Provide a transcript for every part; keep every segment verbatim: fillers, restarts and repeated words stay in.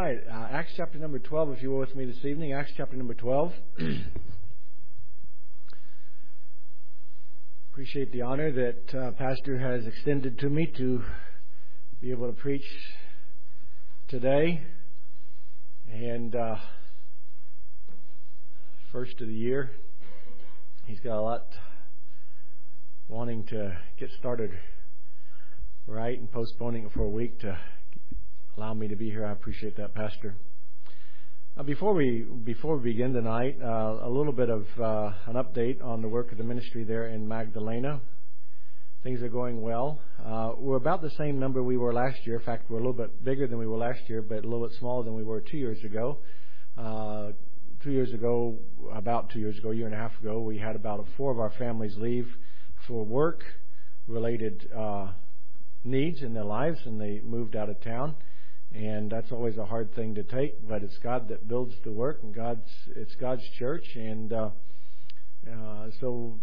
right, uh, Acts chapter number twelve, if you were with me this evening, Acts chapter number twelve. Appreciate the honor that uh, Pastor has extended to me to be able to preach today. And uh, first of the year, he's got a lot wanting to get started right and postponing it for a week to allow me to be here. I appreciate that, Pastor. Uh, before we before we begin tonight, uh, a little bit of uh, an update on the work of the ministry there in Magdalena. Things are going well. Uh, we're about the same number we were last year. In fact, we're a little bit bigger than we were last year, but a little bit smaller than we were two years ago. Uh, two years ago, about two years ago, a year and a half ago, we had about four of our families leave for work-related uh, needs in their lives, and they moved out of town. And that's always a hard thing to take, but it's God that builds the work, and God's it's God's church, and uh, uh, so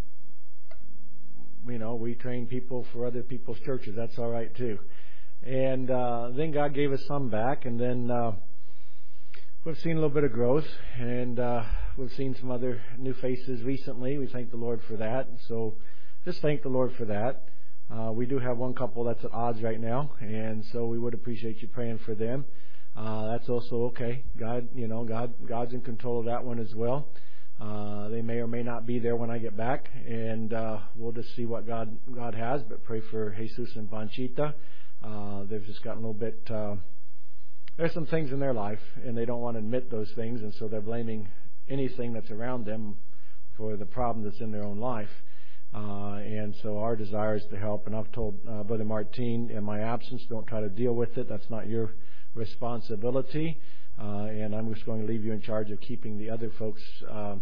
you know we train people for other people's churches. That's all right too. And uh, then God gave us some back, and then uh, we've seen a little bit of growth, and uh, we've seen some other new faces recently. We thank the Lord for that. So just thank the Lord for that. Uh, we do have one couple that's at odds right now, and so we would appreciate you praying for them. Uh, that's also okay. God, you know, God, God's in control of that one as well. Uh, they may or may not be there when I get back, and uh, we'll just see what God God has. But pray for Jesus and Panchita. Uh, they've just gotten a little bit. Uh, there's some things in their life, and they don't want to admit those things, and so they're blaming anything that's around them for the problem that's in their own life. Uh, and so our desire is to help. And I've told uh, Brother Martin in my absence, don't try to deal with it. That's not your responsibility. Uh, and I'm just going to leave you in charge of keeping the other folks uh,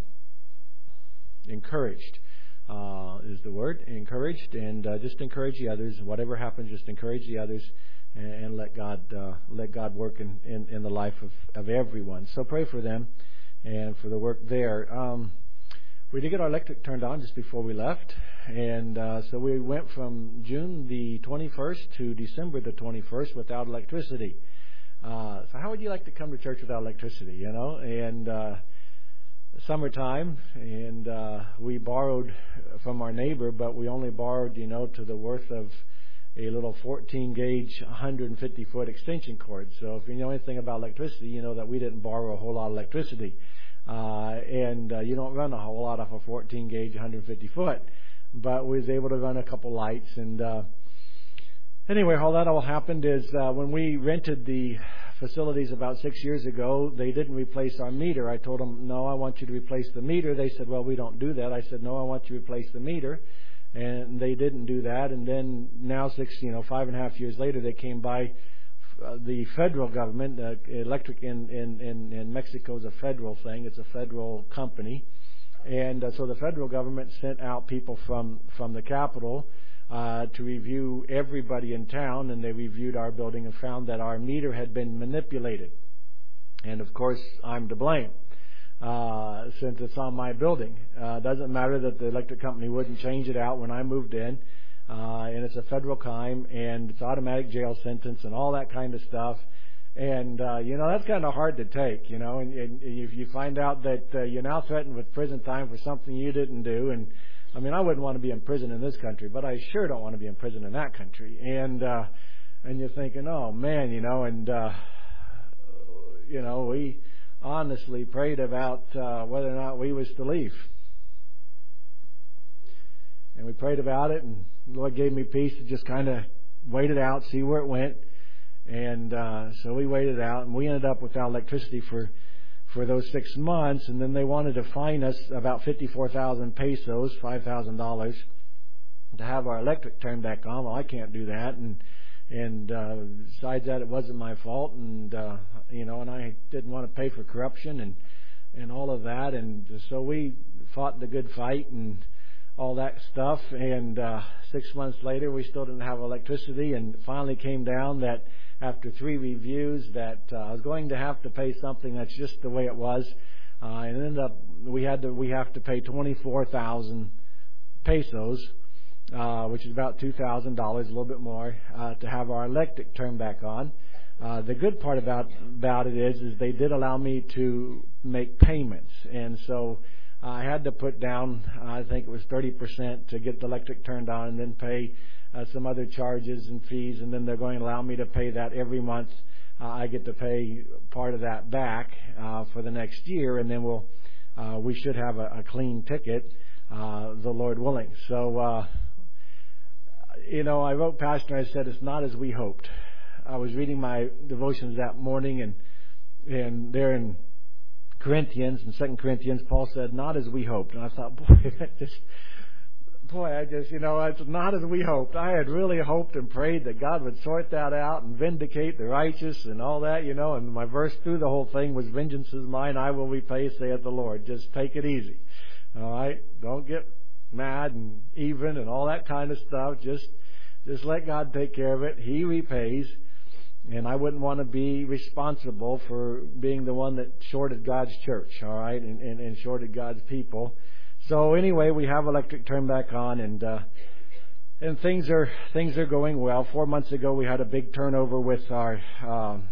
encouraged, uh, is the word, encouraged. And uh, just encourage the others. Whatever happens, just encourage the others and, and let God uh, let God work in, in, in the life of, of everyone. So pray for them and for the work there. Um, We did get our electric turned on just before we left, and uh, so we went from June the twenty-first to December the twenty-first without electricity. Uh, so how would you like to come to church without electricity, you know? And uh, summertime, and uh, we borrowed from our neighbor, but we only borrowed, you know, to the worth of a little fourteen gauge, one hundred fifty foot extension cord. So if you know anything about electricity, you know that we didn't borrow a whole lot of electricity. Uh, and uh, you don't run a whole lot off a fourteen gauge, one hundred fifty foot, but we was able to run a couple lights. And uh, anyway, all that all happened is uh, when we rented the facilities about six years ago, they didn't replace our meter. I told them, no, I want you to replace the meter. They said, well, we don't do that. I said, no, I want you to replace the meter. And they didn't do that. And then now six, you know, five and a half years later, they came by. Uh, the federal government, uh, electric in, in, in, in Mexico is a federal thing. It's a federal company. And uh, so the federal government sent out people from, from the Capitol uh, to review everybody in town, and they reviewed our building and found that our meter had been manipulated. And, of course, I'm to blame uh, since it's on my building. Uh, it doesn't matter that the electric company wouldn't change it out when I moved in. Uh, and it's a federal crime, and it's automatic jail sentence and all that kind of stuff. And, uh, you know, that's kind of hard to take, you know, and, and if you find out that uh, you're now threatened with prison time for something you didn't do. And, I mean, I wouldn't want to be in prison in this country, but I sure don't want to be in prison in that country. And, uh, and you're thinking, oh, man, you know, and, uh, you know, we honestly prayed about uh, whether or not we was to leave. And we prayed about it, and the Lord gave me peace to just kind of wait it out, see where it went. And uh, so we waited out, and we ended up without electricity for for those six months. And then they wanted to fine us about fifty-four thousand pesos, five thousand dollars, to have our electric turned back on. Well, I can't do that. And and uh, besides that, it wasn't my fault. And, uh, you know, and I didn't want to pay for corruption and, and all of that. And so we fought the good fight and all that stuff, and uh, six months later we still didn't have electricity, and finally came down that after three reviews that uh, I was going to have to pay something that's just the way it was, uh, and ended up we had to we have to pay twenty-four thousand pesos, uh, which is about two thousand dollars, a little bit more, uh, to have our electric turned back on. uh, the good part about about it is, is they did allow me to make payments, and so I had to put down, I think it was thirty percent to get the electric turned on, and then pay uh, some other charges and fees, and then they're going to allow me to pay that every month. Uh, I get to pay part of that back uh, for the next year, and then we'll uh, we should have a, a clean ticket, uh, the Lord willing. So, uh, you know, I wrote Pastor, and I said, it's not as we hoped. I was reading my devotions that morning, and and there in Corinthians, in Second Corinthians, Paul said, not as we hoped. And I thought, boy, that just, boy, I just, you know, it's not as we hoped. I had really hoped and prayed that God would sort that out and vindicate the righteous and all that, you know. And my verse through the whole thing was, vengeance is mine, I will repay, saith the Lord. Just take it easy. All right? Don't get mad and even and all that kind of stuff. Just, just let God take care of it. He repays. And I wouldn't want to be responsible for being the one that shorted God's church, all right, and, and, and shorted God's people. So anyway, we have electric turned back on, and uh, and things are things are going well. Four months ago, we had a big turnover with our um,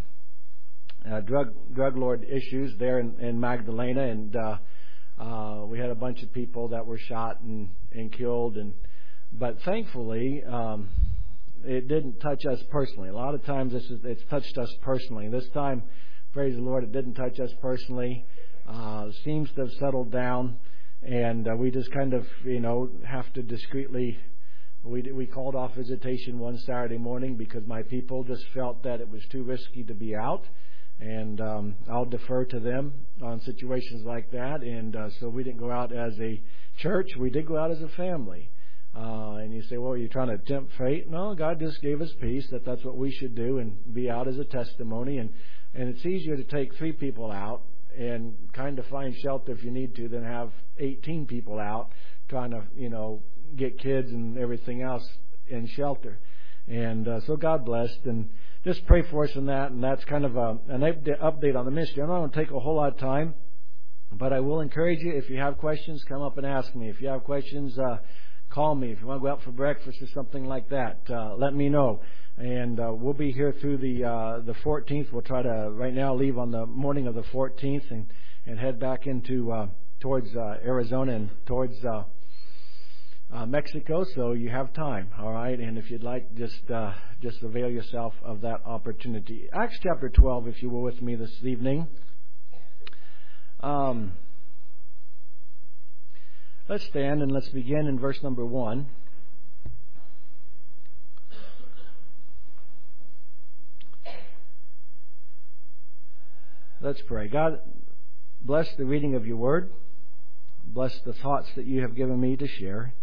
uh, drug drug lord issues there in, in Magdalena, and uh, uh, we had a bunch of people that were shot and, and killed, and but thankfully. Um, It didn't touch us personally. A lot of times this is, it's touched us personally. This time, praise the Lord, it didn't touch us personally. Uh, seems to have settled down, and uh, we just kind of, you know, have to discreetly. We we called off visitation one Saturday morning because my people just felt that it was too risky to be out, and um, I'll defer to them on situations like that. And uh, so we didn't go out as a church. We did go out as a family. Uh, and you say, well, are you trying to tempt fate? No, God just gave us peace, that that's what we should do and be out as a testimony. And, and it's easier to take three people out and kind of find shelter if you need to than have eighteen people out trying to, you know, get kids and everything else in shelter. And uh, so God blessed. And just pray for us in that. And that's kind of a, an update on the ministry. I'm not going to take a whole lot of time, but I will encourage you, if you have questions, come up and ask me. If you have questions, uh, call me. If you want to go out for breakfast or something like that, uh, let me know. And uh, we'll be here through the uh, the fourteenth. We'll try to right now leave on the morning of the fourteenth and, and head back into uh, towards uh, Arizona and towards uh, uh, Mexico. So you have time, all right. And if you'd like, just uh, just avail yourself of that opportunity. Acts chapter twelve, if you were with me this evening. Um. Let's stand and let's begin in verse number one. Let's pray. God, bless the reading of your word. Bless the thoughts that you have given me to share.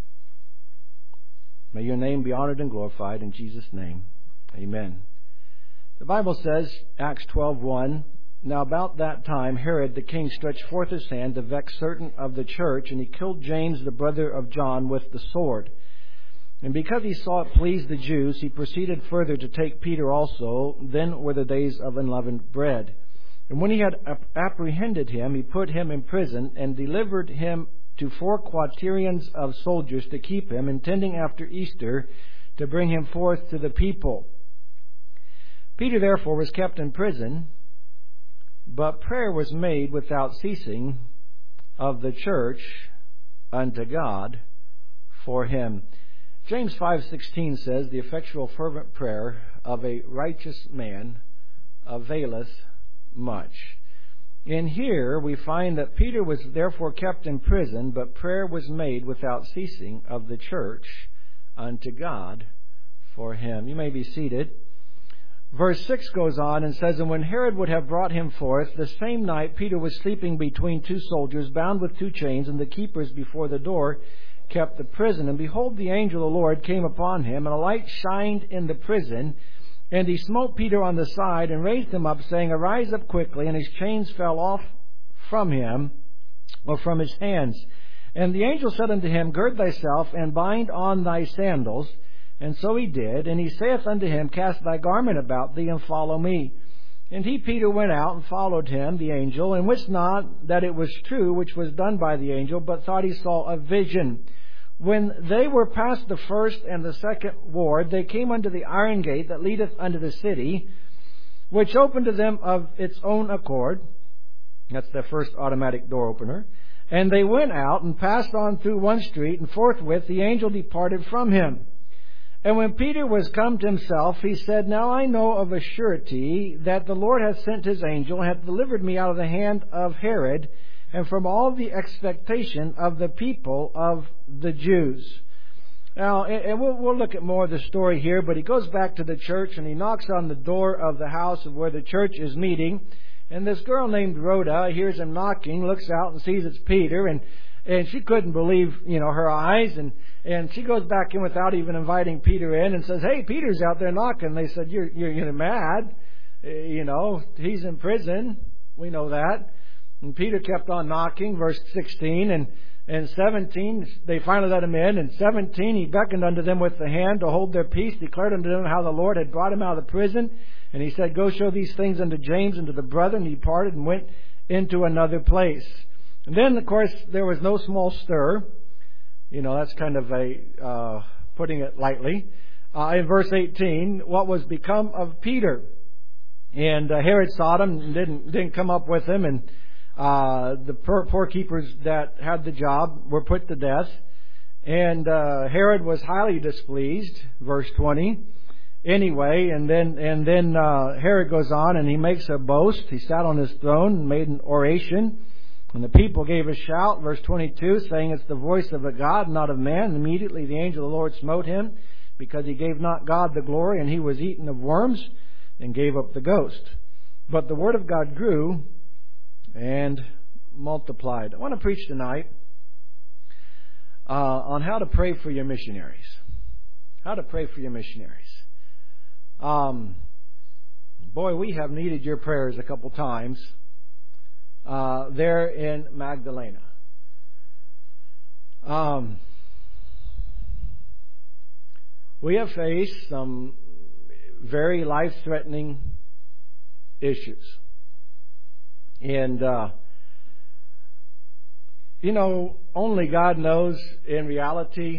May your name be honored and glorified in Jesus' name. Amen. The Bible says, Acts twelve one, now about that time Herod the king stretched forth his hand to vex certain of the church, and he killed James the brother of John with the sword. And because he saw it pleased the Jews, he proceeded further to take Peter also. Then were the days of unleavened bread. And when he had apprehended him, he put him in prison and delivered him to four quaternions of soldiers to keep him, intending after Easter to bring him forth to the people. Peter therefore was kept in prison, but prayer was made without ceasing of the church unto God for him. James five sixteen says, the effectual fervent prayer of a righteous man availeth much. In here we find that Peter was therefore kept in prison, but prayer was made without ceasing of the church unto God for him. You may be seated. Verse six goes on and says, and when Herod would have brought him forth, the same night Peter was sleeping between two soldiers, bound with two chains, and the keepers before the door kept the prison. And behold, the angel of the Lord came upon him, and a light shined in the prison. And he smote Peter on the side, and raised him up, saying, arise up quickly. And his chains fell off from him, or from his hands. And the angel said unto him, gird thyself, and bind on thy sandals. And so he did. And he saith unto him, cast thy garment about thee, and follow me. And he, Peter, went out and followed him, the angel, and wist not that it was true which was done by the angel, but thought he saw a vision. When they were past the first and the second ward, they came unto the iron gate that leadeth unto the city. which opened to them of its own accord. That's the first automatic door opener. And they went out and passed on through one street, and forthwith the angel departed from him. And when Peter was come to himself, he said, Now I know of a surety that the Lord hath sent His angel, and hath delivered me out of the hand of Herod, and from all the expectation of the people of the Jews. Now, and we'll, we'll look at more of the story here, but he goes back to the church, and he knocks on the door of the house of where the church is meeting. And this girl named Rhoda hears him knocking, looks out and sees it's Peter, and and she couldn't believe, you know, her eyes, and and she goes back in without even inviting Peter in and says, "Hey, Peter's out there knocking." They said, "You're you're, you're mad, you know, he's in prison. We know that." And Peter kept on knocking, verse sixteen, and and seventeen, they finally let him in. And seventeen, he beckoned unto them with the hand to hold their peace, declared unto them how the Lord had brought him out of the prison. And he said, Go show these things unto James and to the brethren. And he departed and went into another place. And then, of course, there was no small stir. You know, that's kind of a, uh, putting it lightly. Uh, in verse eighteen, what was become of Peter? And uh, Herod saw him and didn't, didn't come up with him. And uh, the poor, poor keepers that had the job were put to death. And uh, Herod was highly displeased, verse twenty. Anyway, and then and then uh, Herod goes on and he makes a boast. He sat on his throne and made an oration. And the people gave a shout, verse twenty-two, saying, It's the voice of a God, not of man. And immediately the angel of the Lord smote him, because he gave not God the glory, and he was eaten of worms, and gave up the ghost. But the word of God grew and multiplied. I want to preach tonight uh, on how to pray for your missionaries. How to pray for your missionaries. Um, boy, we have needed your prayers a couple times uh, there in Magdalena. Um, we have faced some very life-threatening issues. And, uh, you know, only God knows in reality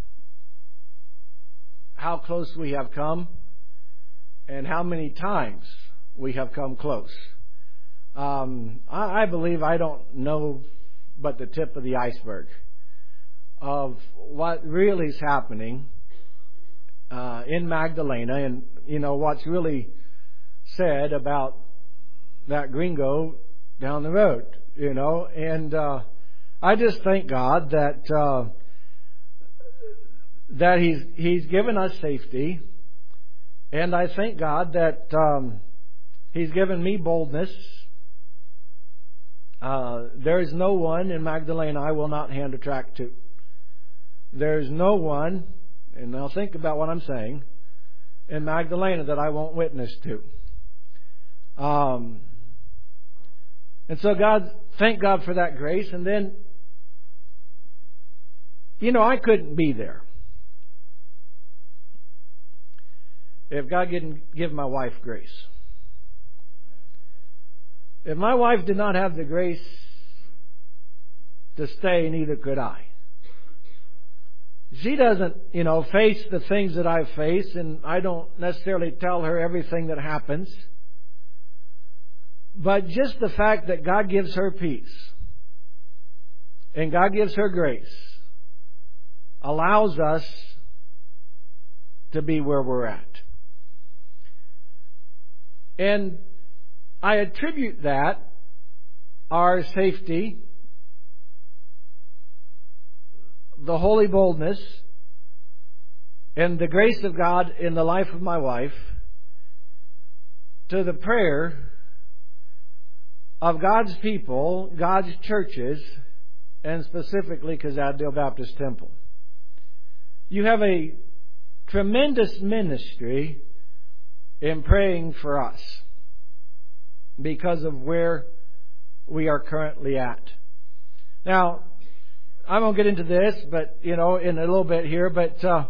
how close we have come. And how many times we have come close. Um, I, I believe I don't know but the tip of the iceberg of what really is happening uh, in Magdalena, and you know what's really said about that gringo down the road. You know, and uh, I just thank God that uh, that He's He's given us safety. And I thank God that um, He's given me boldness. Uh, there is no one in Magdalena I will not hand a tract to. There is no one, and now think about what I'm saying, in Magdalena that I won't witness to. Um, and so God, thank God for that grace. And then, you know, I couldn't be there if God didn't give my wife grace. If my wife did not have the grace to stay, neither could I. She doesn't, you know, face the things that I face, and I don't necessarily tell her everything that happens. But just the fact that God gives her peace and God gives her grace allows us to be where we're at. And I attribute that, our safety, the holy boldness, and the grace of God in the life of my wife, to the prayer of God's people, God's churches, and specifically Kazadale Baptist Temple. You have a tremendous ministry in praying for us because of where we are currently at. Now, I won't get into this, but, you know, in a little bit here, but uh,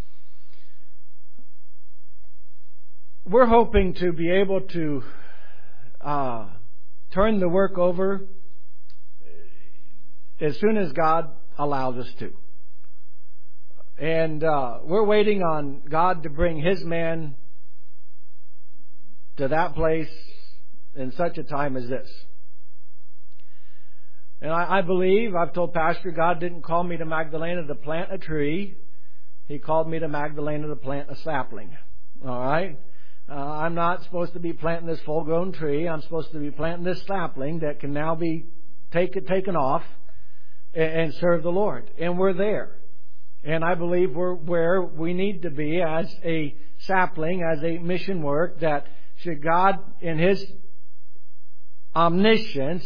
we're hoping to be able to uh, turn the work over as soon as God allows us to. And uh, we're waiting on God to bring His man to that place in such a time as this. And I, I believe, I've told Pastor, God didn't call me to Magdalena to plant a tree. He called me to Magdalena to plant a sapling. All right? Uh, I'm not supposed to be planting this full-grown tree. I'm supposed to be planting this sapling that can now be take, taken off and, and serve the Lord. And we're there. And I believe we're where we need to be as a sapling, as a mission work, that should God in His omniscience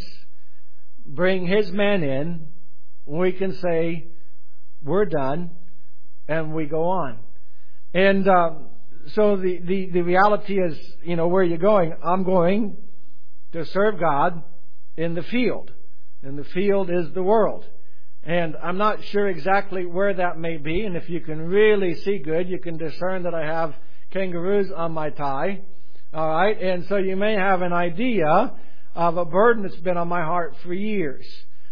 bring His men in, we can say, we're done, and we go on. And um, so the, the, the reality is, you know, where are you going? I'm going to serve God in the field. And the field is the world. And I'm not sure exactly where that may be. And if you can really see good, you can discern that I have kangaroos on my tie. All right? And so you may have an idea of a burden that's been on my heart for years.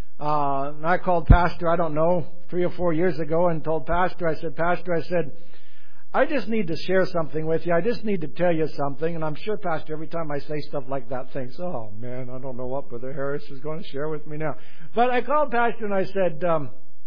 Uh, I called Pastor, I don't know, three or four years ago and told Pastor, I said, Pastor, I said, I just need to share something with you. I just need to tell you something. And I'm sure, Pastor, every time I say stuff like that, thinks, oh, man, I don't know what Brother Harris is going to share with me now. But I called Pastor and I said, um,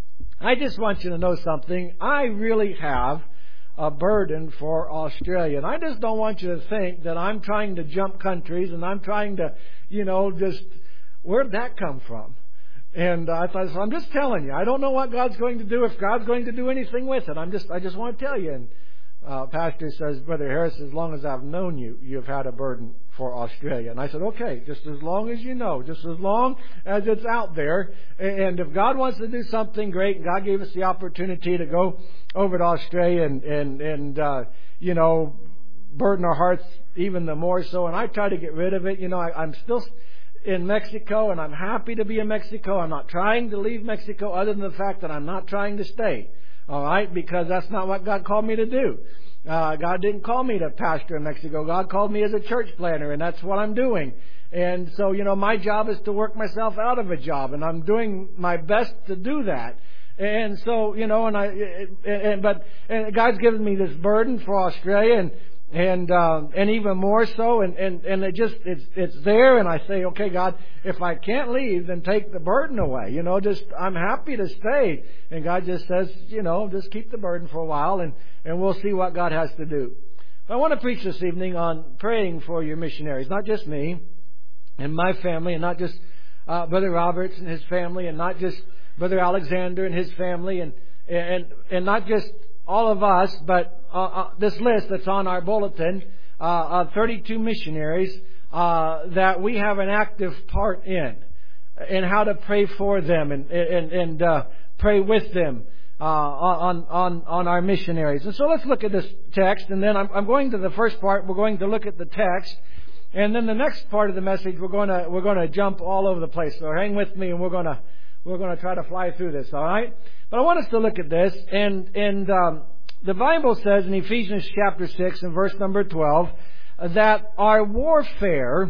I just want you to know something. I really have a burden for Australia. And I just don't want you to think that I'm trying to jump countries and I'm trying to, you know, just, where'd that come from? And I thought, so I'm just telling you. I don't know what God's going to do, if God's going to do anything with it. I'm just, I just want to tell you. And uh, Pastor says, Brother Harris, as long as I've known you, you've had a burden for Australia. And I said, okay, just as long as you know, just as long as it's out there. And if God wants to do something great, and God gave us the opportunity to go over to Australia and, and, and uh, you know, burden our hearts even the more so. And I try to get rid of it. You know, I, I'm still in Mexico, and I'm happy to be in Mexico. I'm not trying to leave Mexico other than the fact that I'm not trying to stay. All right? Because that's not what God called me to do. Uh, God didn't call me to pastor in Mexico. God called me as a church planner, and that's what I'm doing. And so, you know, my job is to work myself out of a job, and I'm doing my best to do that. And so, you know, and I, and, but and God's given me this burden for Australia, and and uh, and even more so, and, and, and it just it's it's there, and I say, okay, God, if I can't leave, then take the burden away. You know, just I'm happy to stay, and God just says, you know, just keep the burden for a while, and and we'll see what God has to do. I want to preach this evening on praying for your missionaries, not just me and my family, and not just uh, Brother Roberts and his family, and not just Brother Alexander and his family, and and and not just all of us, but uh, uh, this list that's on our bulletin uh, of thirty-two missionaries uh, that we have an active part in, and how to pray for them and and and uh, pray with them uh, on on on our missionaries. And so let's look at this text, and then I'm, I'm going to the first part. We're going to look at the text, and then the next part of the message we're going to we're going to jump all over the place. So hang with me, and we're going to we're going to try to fly through this. All right. But I want us to look at this, and and um, the Bible says in Ephesians chapter six and verse number twelve that our warfare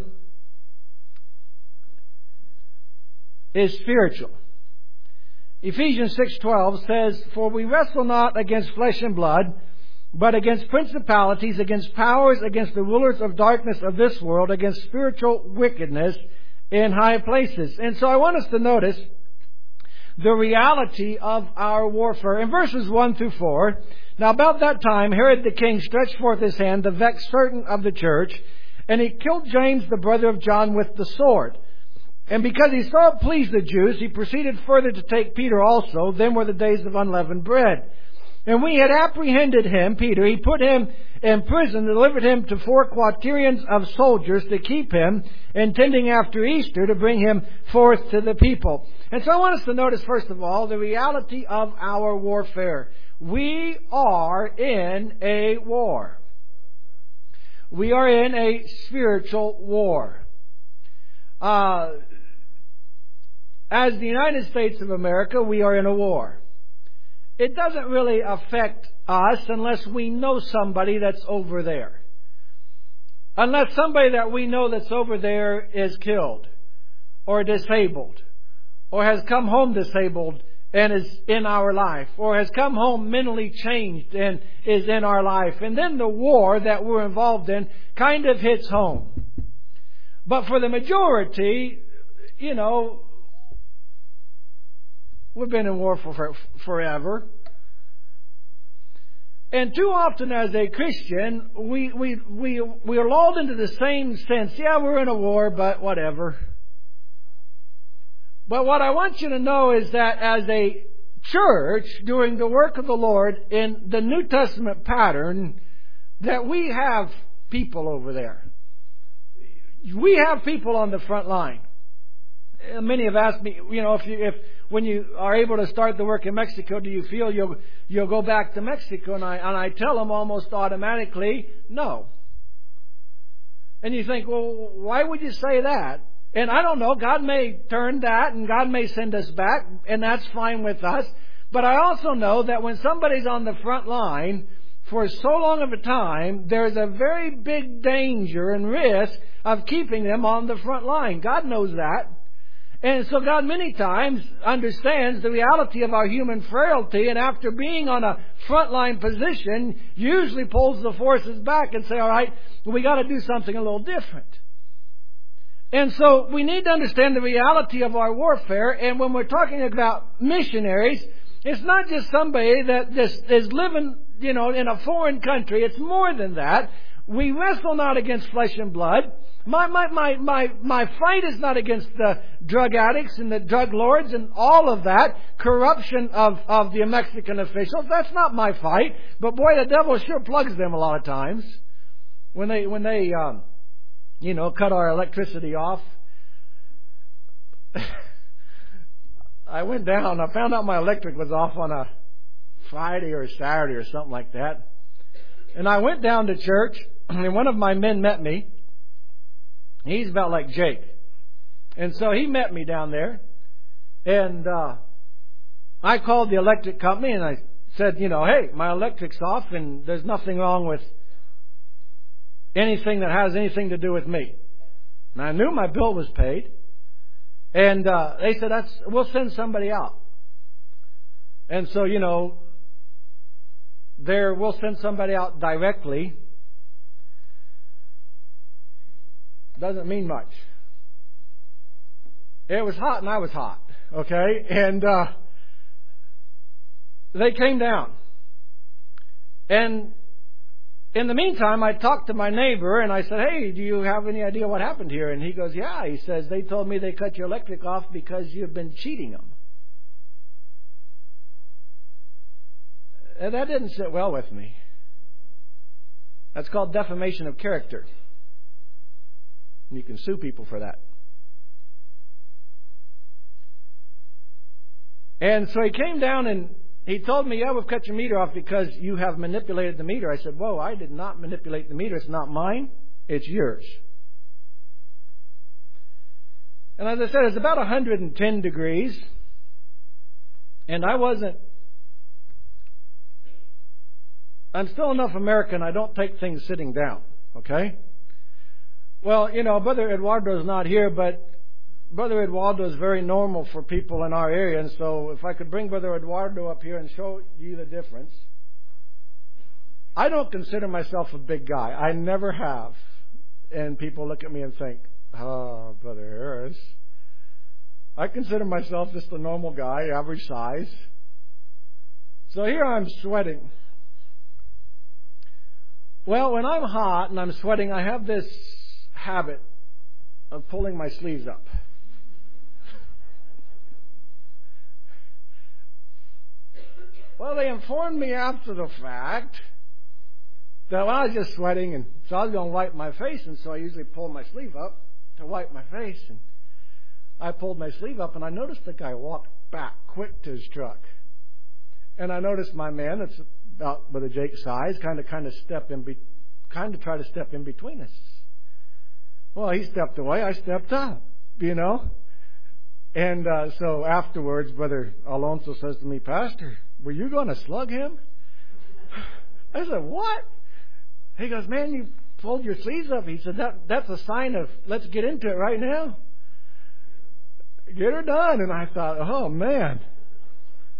is spiritual. Ephesians six twelve says, "For we wrestle not against flesh and blood, but against principalities, against powers, against the rulers of darkness of this world, against spiritual wickedness in high places." And so I want us to notice the reality of our warfare. In verses one through four, "Now about that time Herod the king stretched forth his hand to vex certain of the church, and he killed James the brother of John with the sword. And because he saw it pleased the Jews, he proceeded further to take Peter also. Then were the days of unleavened bread. And when he had apprehended him," Peter, "he put him in prison, delivered him to four quaternions of soldiers to keep him, intending after Easter to bring him forth to the people." And so I want us to notice, first of all, the reality of our warfare. We are in a war. We are in a spiritual war. Uh, as the United States of America, we are in a war. It doesn't really affect us unless we know somebody that's over there. Unless somebody that we know that's over there is killed or disabled or has come home disabled and is in our life, or has come home mentally changed and is in our life. And then the war that we're involved in kind of hits home. But for the majority, you know, we've been in war for forever. And too often as a Christian, we, we, we, we are lulled into the same sense. Yeah, we're in a war, but whatever. But what I want you to know is that as a church doing the work of the Lord in the New Testament pattern, that we have people over there. We have people on the front line. Many have asked me, you know, if you, if when you are able to start the work in Mexico, do you feel you'll you'll go back to Mexico? And I and I tell them almost automatically, no. And you think, well, why would you say that? And I don't know. God may turn that, and God may send us back, and that's fine with us. But I also know that when somebody's on the front line for so long of a time, there's a very big danger and risk of keeping them on the front line. God knows that. And so God many times understands the reality of our human frailty, and after being on a frontline position, usually pulls the forces back and say, all right, we got to do something a little different. And so we need to understand the reality of our warfare. And when we're talking about missionaries, it's not just somebody that just is living, you know, in a foreign country. It's more than that. We wrestle not against flesh and blood. My, my, my, my, my fight is not against the drug addicts and the drug lords and all of that corruption of, of the Mexican officials. That's not my fight. But boy, the devil sure plugs them a lot of times. When they, when they, um, you know, cut our electricity off. I went down, I found out my electric was off on a Friday or a Saturday or something like that. And I went down to church, and one of my men met me. He's about like Jake. And so he met me down there. And uh, I called the electric company and I said, you know, hey, my electric's off and there's nothing wrong with anything that has anything to do with me. And I knew my bill was paid. And uh, they said, That's we'll send somebody out. And so, you know, there we'll send somebody out directly. Doesn't mean much. It was hot and I was hot. Okay? And uh, they came down. And in the meantime, I talked to my neighbor and I said, hey, do you have any idea what happened here? And he goes, yeah. He says, they told me they cut your electric off because you've been cheating them. And that didn't sit well with me. That's called defamation of character. You can sue people for that. And so he came down and he told me, yeah, we've cut your meter off because you have manipulated the meter. I said, whoa, I did not manipulate the meter. It's not mine. It's yours. And as I said, it's about one hundred ten degrees. And I wasn't... I'm still enough American, I don't take things sitting down. Okay? Well, you know, Brother Eduardo's not here, but Brother Eduardo is very normal for people in our area. And so if I could bring Brother Eduardo up here and show you the difference. I don't consider myself a big guy. I never have. And people look at me and think, oh, Brother Harris. I consider myself just a normal guy, average size. So here I'm sweating. Well, when I'm hot and I'm sweating, I have this habit of pulling my sleeves up. Well, they informed me after the fact that when I was just sweating, and so I was going to wipe my face, and so I usually pull my sleeve up to wipe my face. And I pulled my sleeve up, and I noticed the guy walked back quick to his truck. And I noticed my man, that's about Brother Jake's size, kind of kind of step in, be, kind of try to step in between us. Well, he stepped away, I stepped up, you know. And uh, so afterwards, Brother Alonso says to me, Pastor, were you going to slug him? I said, what? He goes, man, you pulled your sleeves up. He said, that that's a sign of, let's get into it right now. Get her done. And I thought, oh, man.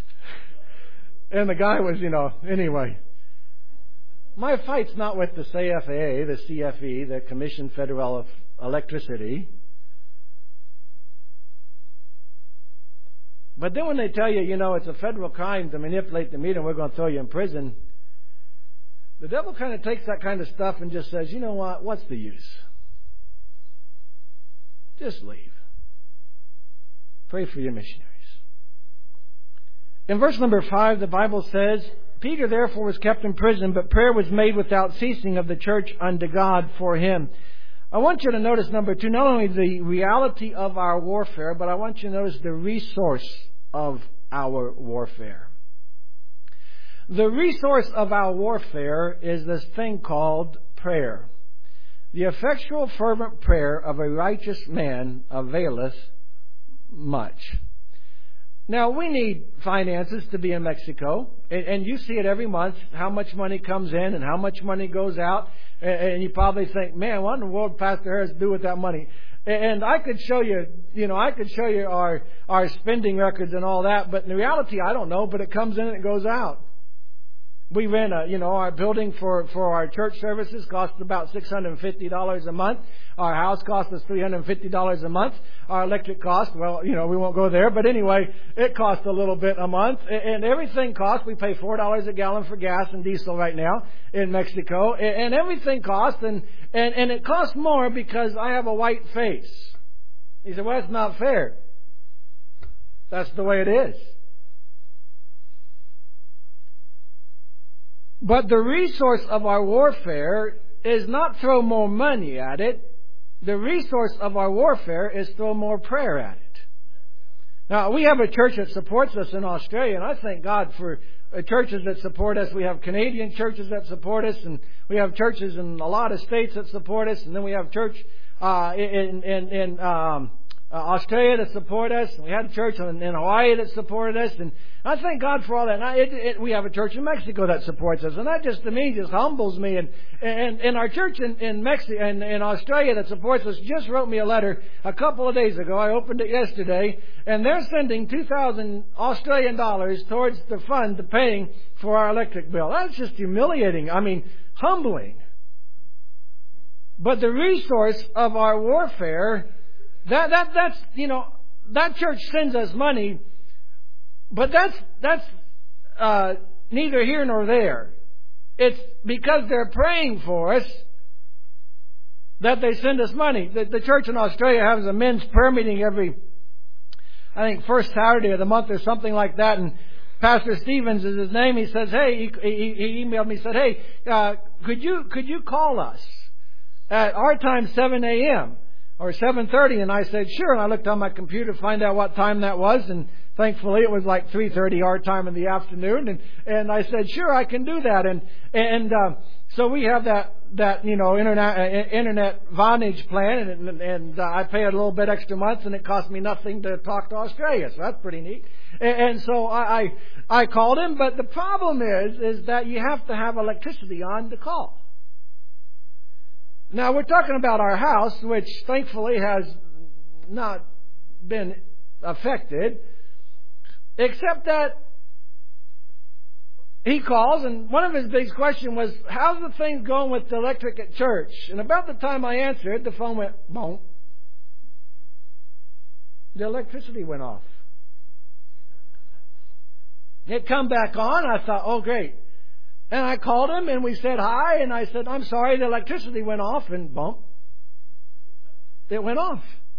And the guy was, you know, anyway. My fight's not with the C F A A, the C F E, the Commission Federal of Electricity. But then when they tell you, you know, it's a federal crime to manipulate the meter and we're going to throw you in prison, the devil kind of takes that kind of stuff and just says, you know what, what's the use? Just leave. Pray for your missionaries. In verse number five, the Bible says, Peter therefore was kept in prison, but prayer was made without ceasing of the church unto God for him. I want you to notice, number two, not only the reality of our warfare, but I want you to notice the resource of our warfare. The resource of our warfare is this thing called prayer. The effectual fervent prayer of a righteous man availeth much. Now, we need finances to be in Mexico, and you see it every month, how much money comes in and how much money goes out, and you probably think, man, what in the world Pastor Harris do with that money? And I could show you, you know, I could show you our, our spending records and all that, but in reality, I don't know, but it comes in and it goes out. We rent a, you know, our building for, for our church services costs about six hundred fifty dollars a month. Our house costs us three hundred fifty dollars a month. Our electric cost, well, you know, we won't go there, but anyway, it costs a little bit a month. And everything costs. We pay four dollars a gallon for gas and diesel right now in Mexico. And everything costs, and, and, and it costs more because I have a white face. He said, well, that's not fair. That's the way it is. But the resource of our warfare is not throw more money at it. The resource of our warfare is throw more prayer at it. Now, we have a church that supports us in Australia, and I thank God for churches that support us. We have Canadian churches that support us, and we have churches in a lot of states that support us, and then we have church uh, in in, in um, uh, Australia that support us. We had a church in, in Hawaii that supported us, and I thank God for all that. And I, it, it, we have a church in Mexico that supports us, and that just to me just humbles me. And and, and our church in in Mexico and in Australia that supports us just wrote me a letter a couple of days ago. I opened it yesterday, and they're sending two thousand Australian dollars towards the fund to paying for our electric bill. That's just humiliating. I mean, humbling. But the resource of our warfare, that that that's you know that church sends us money. But that's that's uh, neither here nor there. It's because they're praying for us that they send us money. The, the church in Australia has a men's prayer meeting every, I think, first Saturday of the month or something like that. And Pastor Stevens is his name. He says, "Hey," he, he, he emailed me. Said, "Hey, uh, could you could you call us at our time, seven a.m. or seven thirty?" And I said, "Sure." And I looked on my computer to find out what time that was, and thankfully, it was like three thirty our time in the afternoon, and and I said, "Sure, I can do that." And and uh, so we have that that you know internet uh, internet Vonage plan, and and, and uh, I pay a little bit extra months, and it cost me nothing to talk to Australia, so that's pretty neat. And, and so I, I I called him, but the problem is is that you have to have electricity on to call. Now we're talking about our house, which thankfully has not been affected. Except that he calls, and one of his big questions was, how's the things going with the electric at church? And about the time I answered, the phone went, boom. The electricity went off. It come back on. I thought, oh, great. And I called him, and we said hi, and I said, I'm sorry, the electricity went off, and boom. It went off.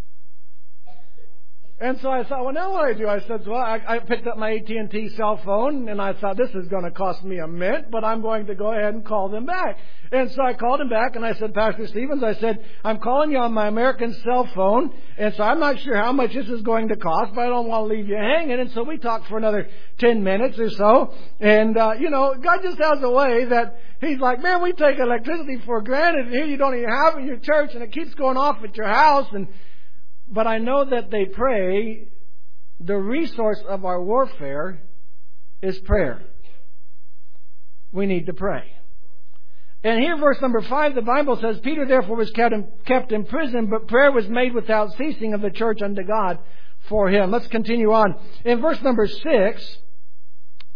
And so I thought, well, now what do I do? I said, well, I, I picked up my A T and T cell phone, and I thought, this is going to cost me a mint, but I'm going to go ahead and call them back. And so I called him back, and I said, Pastor Stevens, I said, I'm calling you on my American cell phone, and so I'm not sure how much this is going to cost, but I don't want to leave you hanging. And so we talked for another ten minutes or so, and, uh, you know, God just has a way that He's like, man, we take electricity for granted, and here you don't even have it in your church, and it keeps going off at your house, and but I know that they pray. The resource of our warfare is prayer. We need to pray. And here, verse number five, the Bible says, Peter therefore was kept in, kept in prison, but prayer was made without ceasing of the church unto God for him. Let's continue on. In verse number six,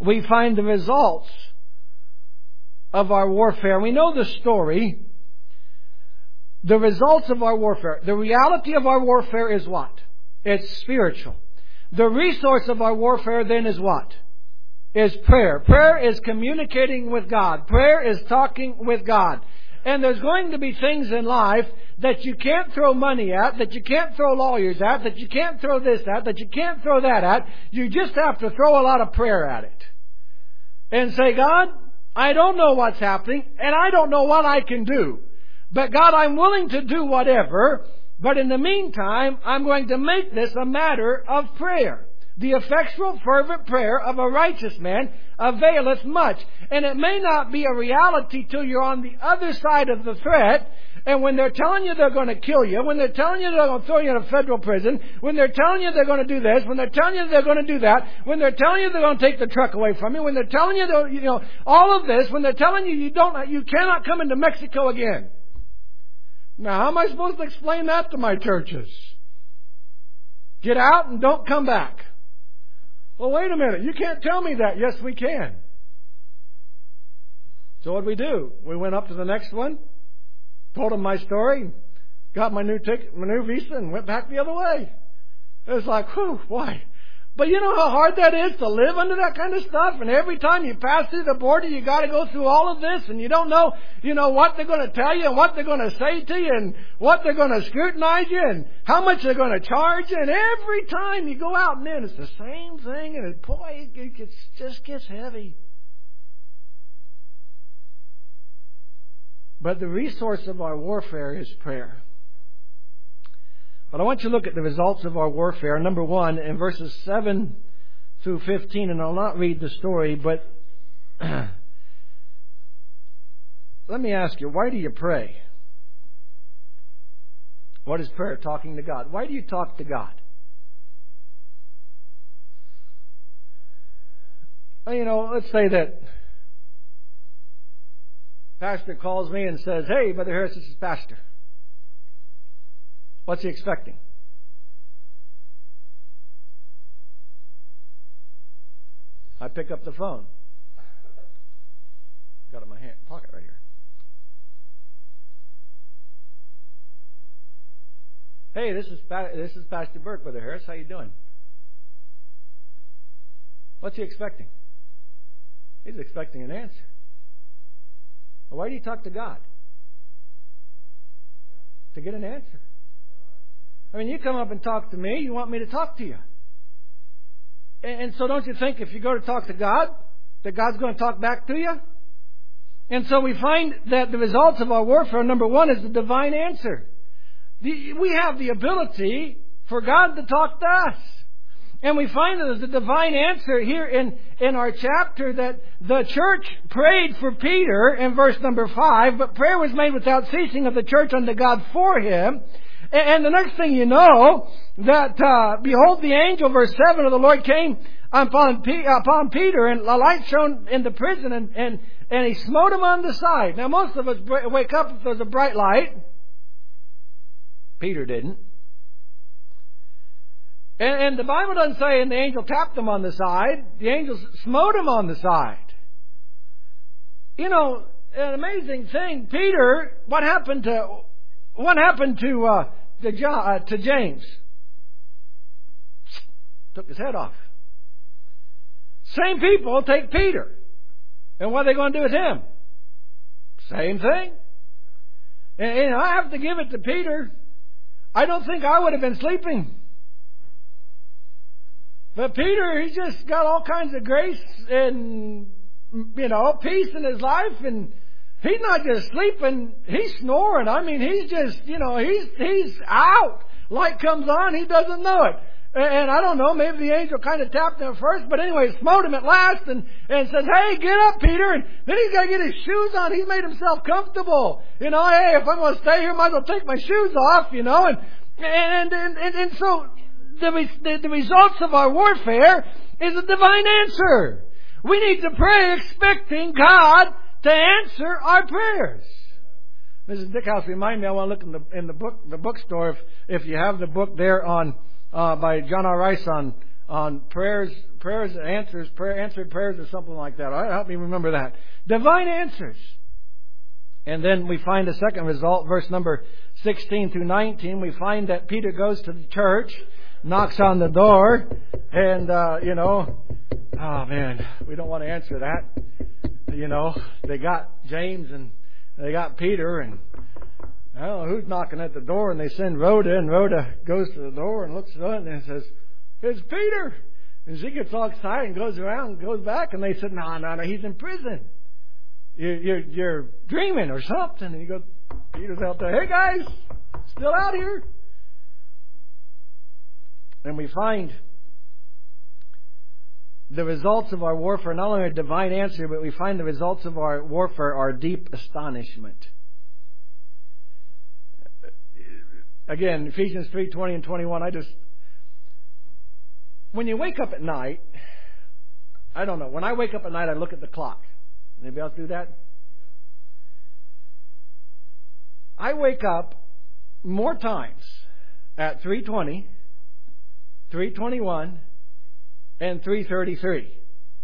we find the results of our warfare. We know the story. The results of our warfare. The reality of our warfare is what? It's spiritual. The resource of our warfare then is what? Is prayer. Prayer is communicating with God. Prayer is talking with God. And there's going to be things in life that you can't throw money at, that you can't throw lawyers at, that you can't throw this at, that you can't throw that at. You just have to throw a lot of prayer at it. And say, God, I don't know what's happening, and I don't know what I can do. But God, I'm willing to do whatever. But in the meantime, I'm going to make this a matter of prayer. The effectual fervent prayer of a righteous man availeth much. And it may not be a reality till you're on the other side of the threat. And when they're telling you they're going to kill you, when they're telling you they're going to throw you in a federal prison, when they're telling you they're going to do this, when they're telling you they're going to do that, when they're telling you they're going to take the truck away from you, when they're telling you, they're, you know, all of this, when they're telling you you don't, you cannot come into Mexico again. Now, how am I supposed to explain that to my churches? Get out and don't come back. Well, wait a minute. You can't tell me that. Yes, we can. So what did we do? We went up to the next one, told them my story, got my new ticket, my new visa, and went back the other way. It was like, whew, why? But you know how hard that is to live under that kind of stuff? And every time you pass through the border, you got to go through all of this, and you don't know, you know, what they're going to tell you and what they're going to say to you and what they're going to scrutinize you and how much they're going to charge you. And every time you go out and in, it's the same thing, and it, boy, it gets, just gets heavy. But the resource of our warfare is prayer. But I want you to look at the results of our warfare. Number one, in verses seven through fifteen, and I'll not read the story, but let me ask you, why do you pray? What is prayer? Talking to God. Why do you talk to God? Well, you know, let's say that Pastor calls me and says, "Hey, Brother Harris, this is Pastor." What's he expecting? I pick up the phone. Got it in my hand, pocket right here. Hey, this is this is Pastor Burke, Brother Harris. How you doing? What's he expecting? He's expecting an answer. Well, why do you talk to God? To get an answer. I mean, you come up and talk to me, you want me to talk to you. And, and so don't you think if you go to talk to God, that God's going to talk back to you? And so we find that the results of our warfare, number one, is the divine answer. The, we have the ability for God to talk to us. And we find that there's a divine answer here in, in our chapter that the church prayed for Peter in verse number five, but prayer was made without ceasing of the church unto God for him. And the next thing you know, that, uh, behold, the angel, verse seven, of the Lord came upon, P- upon Peter, and a light shone in the prison, and, and, and he smote him on the side. Now, most of us wake up if there's a bright light. Peter didn't. And, and the Bible doesn't say, and the angel tapped him on the side. The angel smote him on the side. You know, an amazing thing. Peter, what happened to, what happened to, uh, To, John, uh, to James? Took his head off. Same people take Peter. And what are they going to do with him? Same thing. And, and I have to give it to Peter. I don't think I would have been sleeping. But Peter, he just got all kinds of grace and, you know, peace in his life, and he's not just sleeping, he's snoring. I mean, he's just, you know, he's he's out. Light comes on, he doesn't know it. And I don't know, maybe the angel kind of tapped him first, but anyway, smote him at last and, and says, "Hey, get up, Peter." And then he's got to get his shoes on. He's made himself comfortable. You know, hey, if I'm going to stay here, I might as well take my shoes off, you know. And and and, and, and so the, the, the results of our warfare is a divine answer. We need to pray expecting God to answer our prayers. Missus Dickhouse, remind me, I want to look in the in the book the bookstore if if you have the book there on uh, by John R. Rice on on prayers, prayers answers, prayer answered prayers or something like that. All right, help me remember that. Divine answers. And then we find a second result, verse number sixteen through nineteen. We find that Peter goes to the church, knocks on the door, and, uh, you know, oh man, we don't want to answer that. You know, they got James and they got Peter, and I don't know who's knocking at the door, and they send Rhoda, and Rhoda goes to the door and looks at it and says, "It's Peter." And she gets all excited and goes around and goes back, and they said, "No, no, no, he's in prison. You're, you're, you're dreaming or something." And he goes, Peter's out there, "Hey guys, still out here?" And we find the results of our warfare, not only a divine answer, but we find the results of our warfare are deep astonishment. Again, Ephesians three twenty and twenty-one, I just, when you wake up at night, I don't know, when I wake up at night, I look at the clock. Anybody else do that? I wake up more times at three twenty, three twenty-one, and three thirty-three.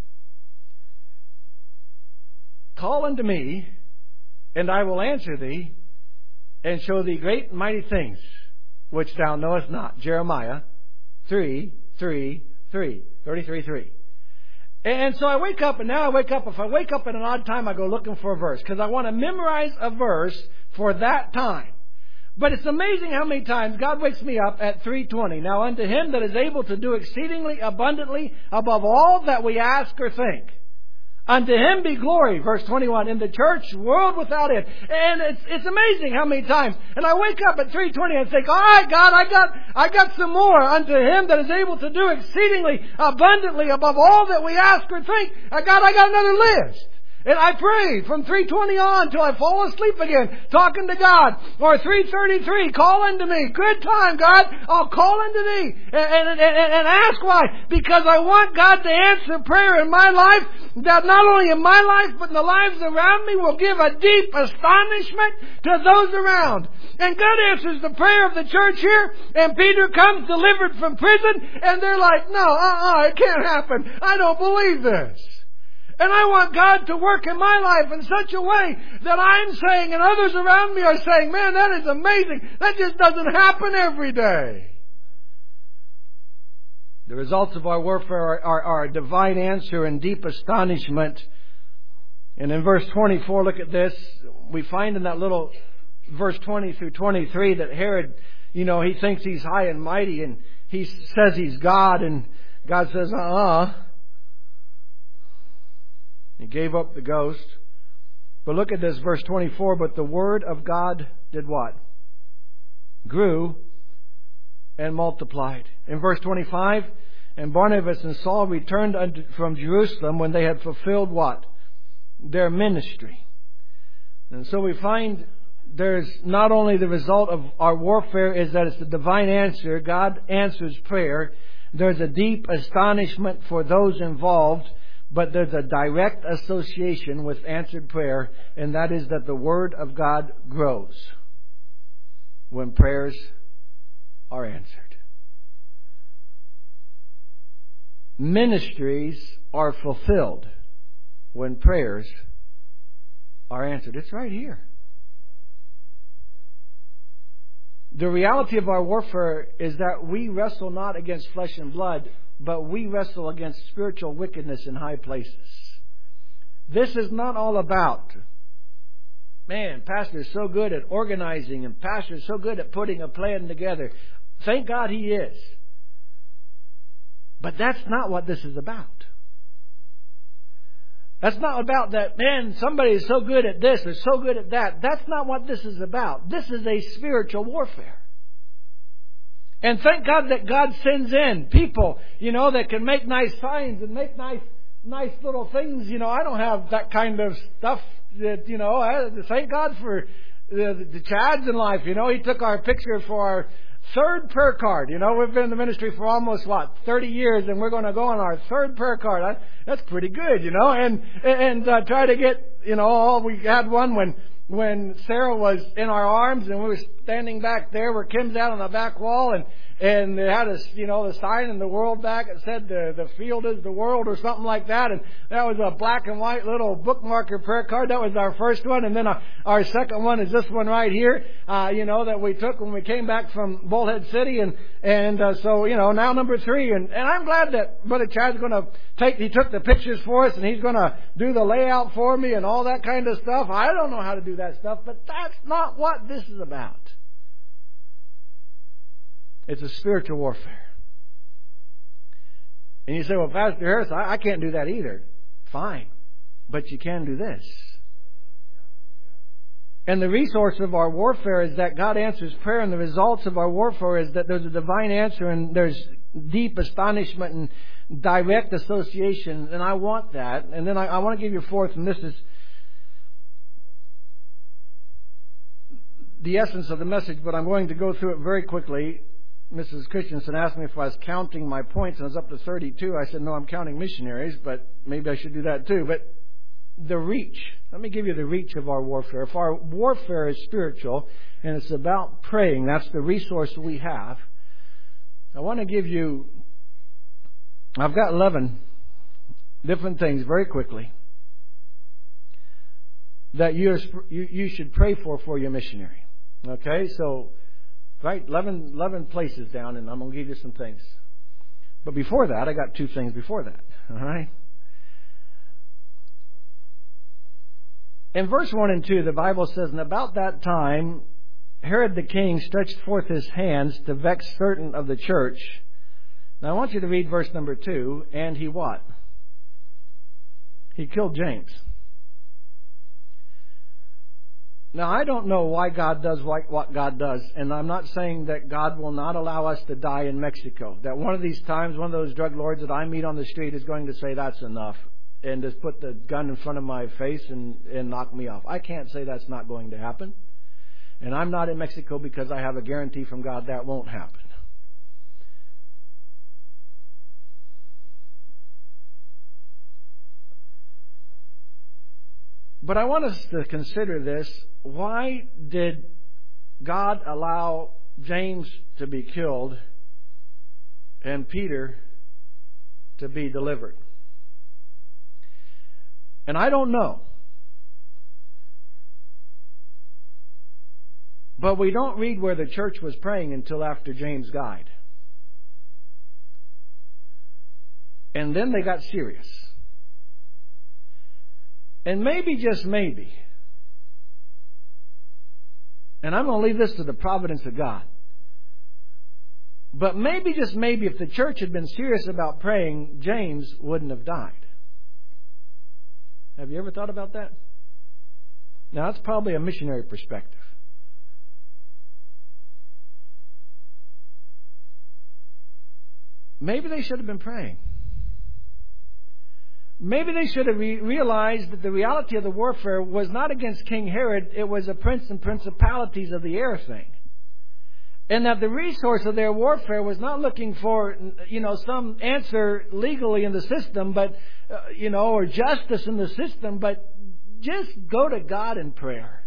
Call unto me, and I will answer thee, and show thee great and mighty things, which thou knowest not. Jeremiah three, three, three, thirty-three, three. And so I wake up, and now I wake up, if I wake up at an odd time, I go looking for a verse, because I want to memorize a verse for that time. But it's amazing how many times God wakes me up at three twenty. Now unto Him that is able to do exceedingly abundantly above all that we ask or think. Unto Him be glory, verse twenty-one, in the church, world without end. And it's it's amazing how many times. And I wake up at three twenty and think, all right, God, I got I got some more. Unto Him that is able to do exceedingly abundantly above all that we ask or think. I got I got another list. And I pray from three twenty on till I fall asleep again, talking to God. Or three thirty-three, call unto me. Good time, God. I'll call unto thee. And, and, and, and ask why. Because I want God to answer prayer in my life, that not only in my life, but in the lives around me will give a deep astonishment to those around. And God answers the prayer of the church here, and Peter comes delivered from prison, and they're like, no, uh-uh, it can't happen. I don't believe this. And I want God to work in my life in such a way that I'm saying and others around me are saying, man, that is amazing. That just doesn't happen every day. The results of our warfare are, are, are a divine answer and deep astonishment. And in verse twenty-four, look at this. We find in that little verse twenty through twenty-three that Herod, you know, he thinks he's high and mighty and he says he's God, and God says, uh-uh. He gave up the ghost. But look at this, verse twenty-four. But the word of God did what? Grew and multiplied. In verse twenty-five, and Barnabas and Saul returned from Jerusalem when they had fulfilled what? Their ministry. And so we find there's not only the result of our warfare is that it's the divine answer. God answers prayer. There's a deep astonishment for those involved. But there's a direct association with answered prayer, and that is that the Word of God grows when prayers are answered. Ministries are fulfilled when prayers are answered. It's right here. The reality of our warfare is that we wrestle not against flesh and blood, but we wrestle against spiritual wickedness in high places. This is not all about, man, Pastor is so good at organizing and Pastor is so good at putting a plan together. Thank God he is. But that's not what this is about. That's not about that, man, somebody is so good at this or so good at that. That's not what this is about. This is a spiritual warfare. And thank God that God sends in people, you know, that can make nice signs and make nice, nice little things. You know, I don't have that kind of stuff that, you know, I, thank God for the, the Chads in life. You know, he took our picture for our third prayer card. You know, we've been in the ministry for almost, what, thirty years, and we're going to go on our third prayer card. I, that's pretty good, you know, and, and uh, try to get, you know, all we had one when, when Sarah was in our arms and we were standing back there where Kim's out on the back wall, and and they had a, you know, the sign in the world back that said the the field is the world or something like that, and that was a black and white little bookmarker prayer card. That was our first one, and then our, our second one is this one right here, uh, you know, that we took when we came back from Bullhead City, and and uh, so you know now number three, and and I'm glad that Brother Chad's going to take. He took the pictures for us, and he's going to do the layout for me and all that kind of stuff. I don't know how to do that stuff, but that's not what this is about. It's a spiritual warfare. And you say, well, Pastor Harris, I, I can't do that either. Fine. But you can do this. And the resource of our warfare is that God answers prayer, and the results of our warfare is that there's a divine answer, and there's deep astonishment and direct association. And I want that. And then I, I want to give you a fourth, and this is the essence of the message, but I'm going to go through it very quickly. Missus Christensen asked me if I was counting my points, and I was up to thirty-two. I said, no, I'm counting missionaries, but maybe I should do that too. But the reach. Let me give you the reach of our warfare. If our warfare is spiritual, and it's about praying, that's the resource we have. I want to give you, I've got eleven different things very quickly that you you, you should pray for for your missionary. Okay, so right, eleven, eleven places down, and I'm going to give you some things. But before that, I got two things before that. All right. In verse one and two, the Bible says, and about that time, Herod the king stretched forth his hands to vex certain of the church. Now I want you to read verse number two. And he what? He killed James. Now, I don't know why God does what God does, and I'm not saying that God will not allow us to die in Mexico. That one of these times, one of those drug lords that I meet on the street is going to say, that's enough, and just put the gun in front of my face and, and knock me off. I can't say that's not going to happen. And I'm not in Mexico because I have a guarantee from God that won't happen. But I want us to consider this. Why did God allow James to be killed and Peter to be delivered? And I don't know. But we don't read where the church was praying until after James died. And then they got serious. And maybe, just maybe, and I'm going to leave this to the providence of God, but maybe, just maybe, if the church had been serious about praying, James wouldn't have died. Have you ever thought about that? Now, that's probably a missionary perspective. Maybe they should have been praying. Maybe they should have re- realized that the reality of the warfare was not against King Herod. It was a prince and principalities of the air thing. And that the resource of their warfare was not looking for, you know, some answer legally in the system, but, uh, you know, or justice in the system, but just go to God in prayer.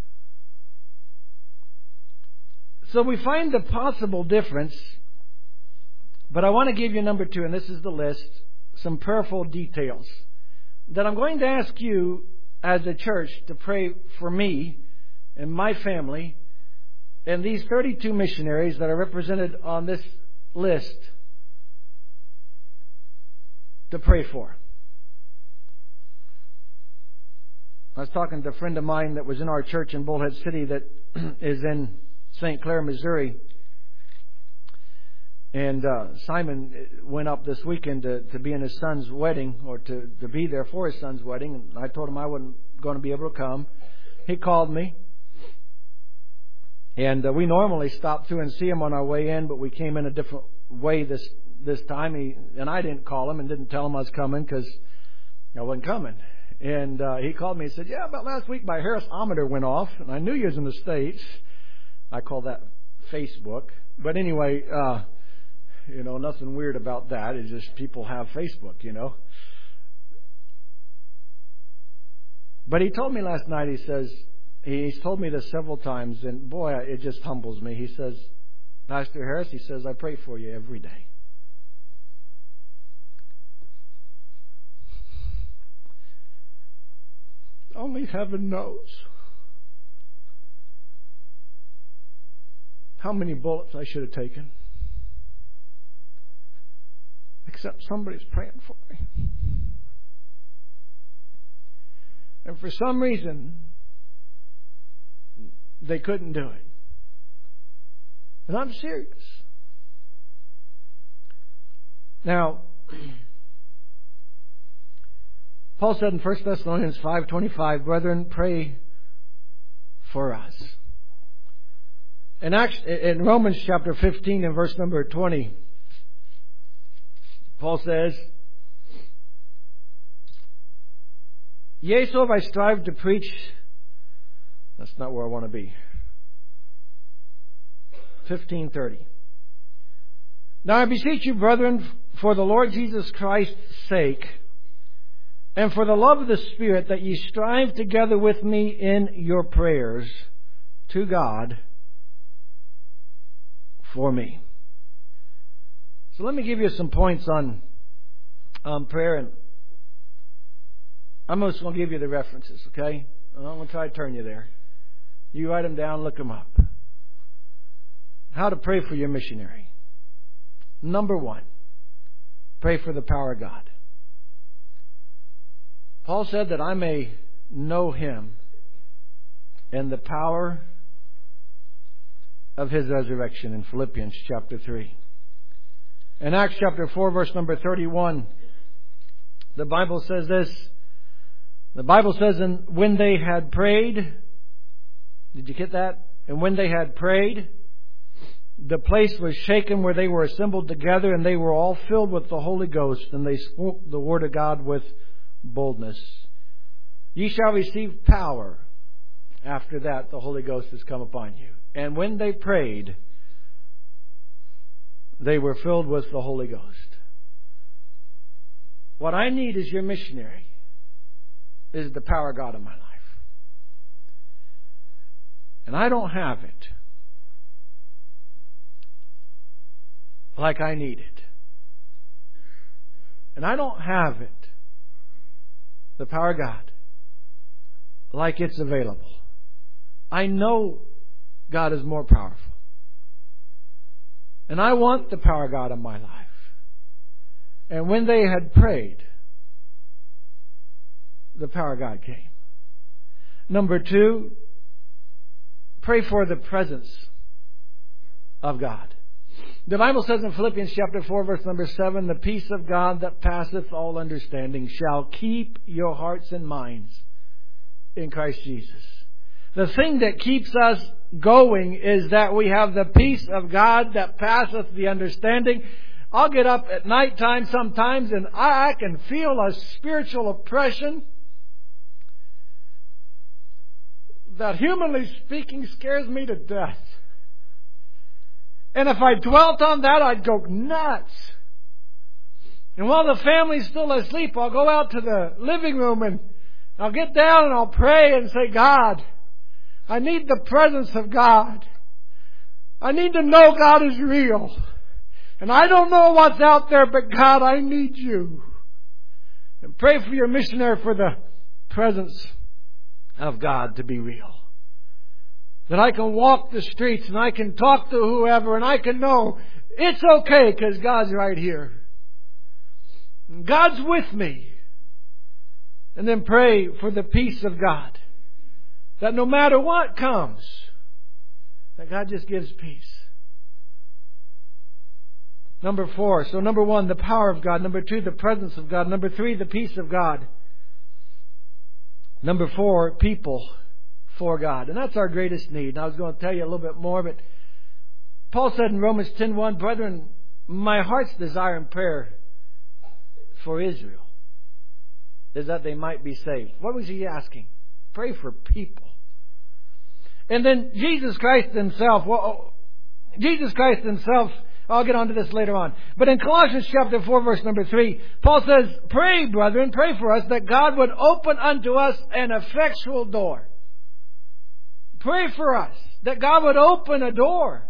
So we find the possible difference. But I want to give you number two, and this is the list. Some prayerful details that I'm going to ask you as a church to pray for me and my family and these thirty-two missionaries that are represented on this list to pray for. I was talking to a friend of mine that was in our church in Bullhead City that is in Saint Clair, Missouri. And uh, Simon went up this weekend to, to be in his son's wedding, or to, to be there for his son's wedding. And I told him I wasn't going to be able to come. He called me. And uh, we normally stop through and see him on our way in, but we came in a different way this this time. He, and I didn't call him and didn't tell him I was coming because I wasn't coming. And uh, he called me and said, yeah, about last week my Harris-ometer went off. And I knew you was in the States. I call that Facebook. But anyway... Uh, You know, nothing weird about that. It's just people have Facebook, you know. But he told me last night, he says, he's told me this several times, and boy, it just humbles me. He says, Pastor Harris, he says, I pray for you every day. Only heaven knows how many bullets I should have taken. Except somebody's praying for me. And for some reason, they couldn't do it. And I'm serious. Now, Paul said in First Thessalonians five twenty-five, brethren, pray for us. In, Acts, in Romans chapter fifteen and verse number twenty, Paul says, yea, so have I strived to preach. That's not where I want to be. fifteen thirty. Now I beseech you, brethren, for the Lord Jesus Christ's sake, and for the love of the Spirit, that ye strive together with me in your prayers to God for me. So let me give you some points on, on prayer, and I'm just going to give you the references, okay? I'm going to try to turn you there. You write them down, look them up. How to pray for your missionary. Number one, pray for the power of God. Paul said that I may know Him and the power of His resurrection in Philippians chapter three. In Acts chapter four, verse number thirty-one, the Bible says this. The Bible says, and when they had prayed, did you get that? And when they had prayed, the place was shaken where they were assembled together, and they were all filled with the Holy Ghost, and they spoke the word of God with boldness. Ye shall receive power. After that, the Holy Ghost has come upon you. And when they prayed, they were filled with the Holy Ghost. What I need as your missionary is the power of God in my life. And I don't have it like I need it. And I don't have it, the power of God, like it's available. I know God is more powerful. And I want the power of God in my life. And when they had prayed, the power of God came. Number two, pray for the presence of God. The Bible says in Philippians chapter four, verse number seven, the peace of God that passeth all understanding shall keep your hearts and minds in Christ Jesus. The thing that keeps us going is that we have the peace of God that passeth the understanding. I'll get up at night time sometimes and I, I can feel a spiritual oppression that, humanly speaking, scares me to death. And if I dwelt on that, I'd go nuts. And while the family's still asleep, I'll go out to the living room and I'll get down and I'll pray and say, God, I need the presence of God. I need to know God is real. And I don't know what's out there, but God, I need you. And pray for your missionary for the presence of God to be real. That I can walk the streets and I can talk to whoever and I can know it's okay because God's right here. God's with me. And then pray for the peace of God. That no matter what comes, that God just gives peace. Number four. So number one, the power of God. Number two, the presence of God. Number three, the peace of God. Number four, people for God. And that's our greatest need. And I was going to tell you a little bit more, but Paul said in Romans ten one, brethren, my heart's desire and prayer for Israel is that they might be saved. What was he asking? Pray for people. And then Jesus Christ Himself, well, Jesus Christ Himself, I'll get onto this later on. But in Colossians chapter four, verse number three, Paul says, pray, brethren, pray for us that God would open unto us an effectual door. Pray for us that God would open a door.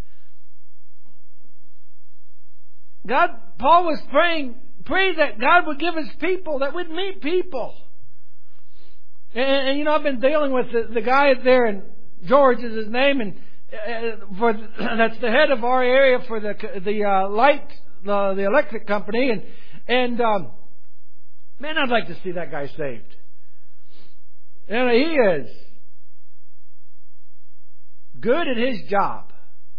God, Paul was praying, pray that God would give His people, that we'd meet people. And, and you know, I've been dealing with the, the guy there, and George is his name, and uh, for that's the head of our area for the the uh, light, the, the electric company, and and um, man, I'd like to see that guy saved. And he is good at his job.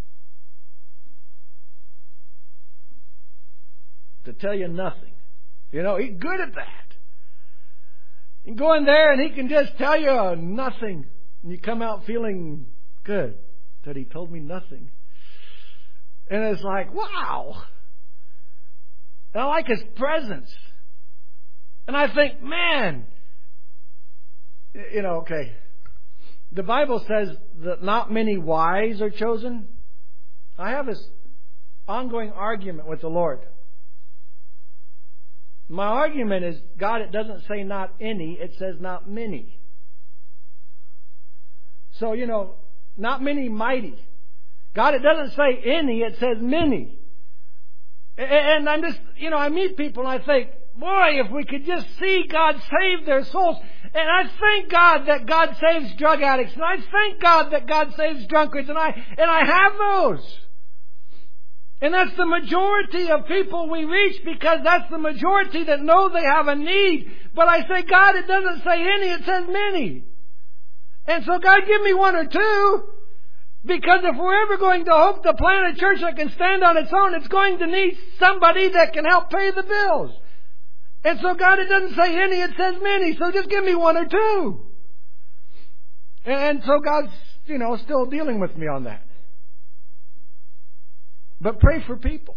To tell you nothing. You know, he's good at that. You can go in there and he can just tell you nothing. And you come out feeling good that he told me nothing. And it's like, wow. And I like his presence. And I think, man, you know, okay. The Bible says that not many wise are chosen. I have this ongoing argument with the Lord. My argument is, God, it doesn't say not any, it says not many. So, you know, not many mighty. God, it doesn't say any, it says many. And I'm just, you know, I meet people and I think, boy, if we could just see God save their souls. And I thank God that God saves drug addicts. And I thank God that God saves drunkards. And I, and I have those. And that's the majority of people we reach, because that's the majority that know they have a need. But I say, God, it doesn't say any, it says many. And so God, give me one or two. Because if we're ever going to hope to plant a church that can stand on its own, it's going to need somebody that can help pay the bills. And so God, it doesn't say any, it says many. So just give me one or two. And so God's, you know, still dealing with me on that. But pray for people.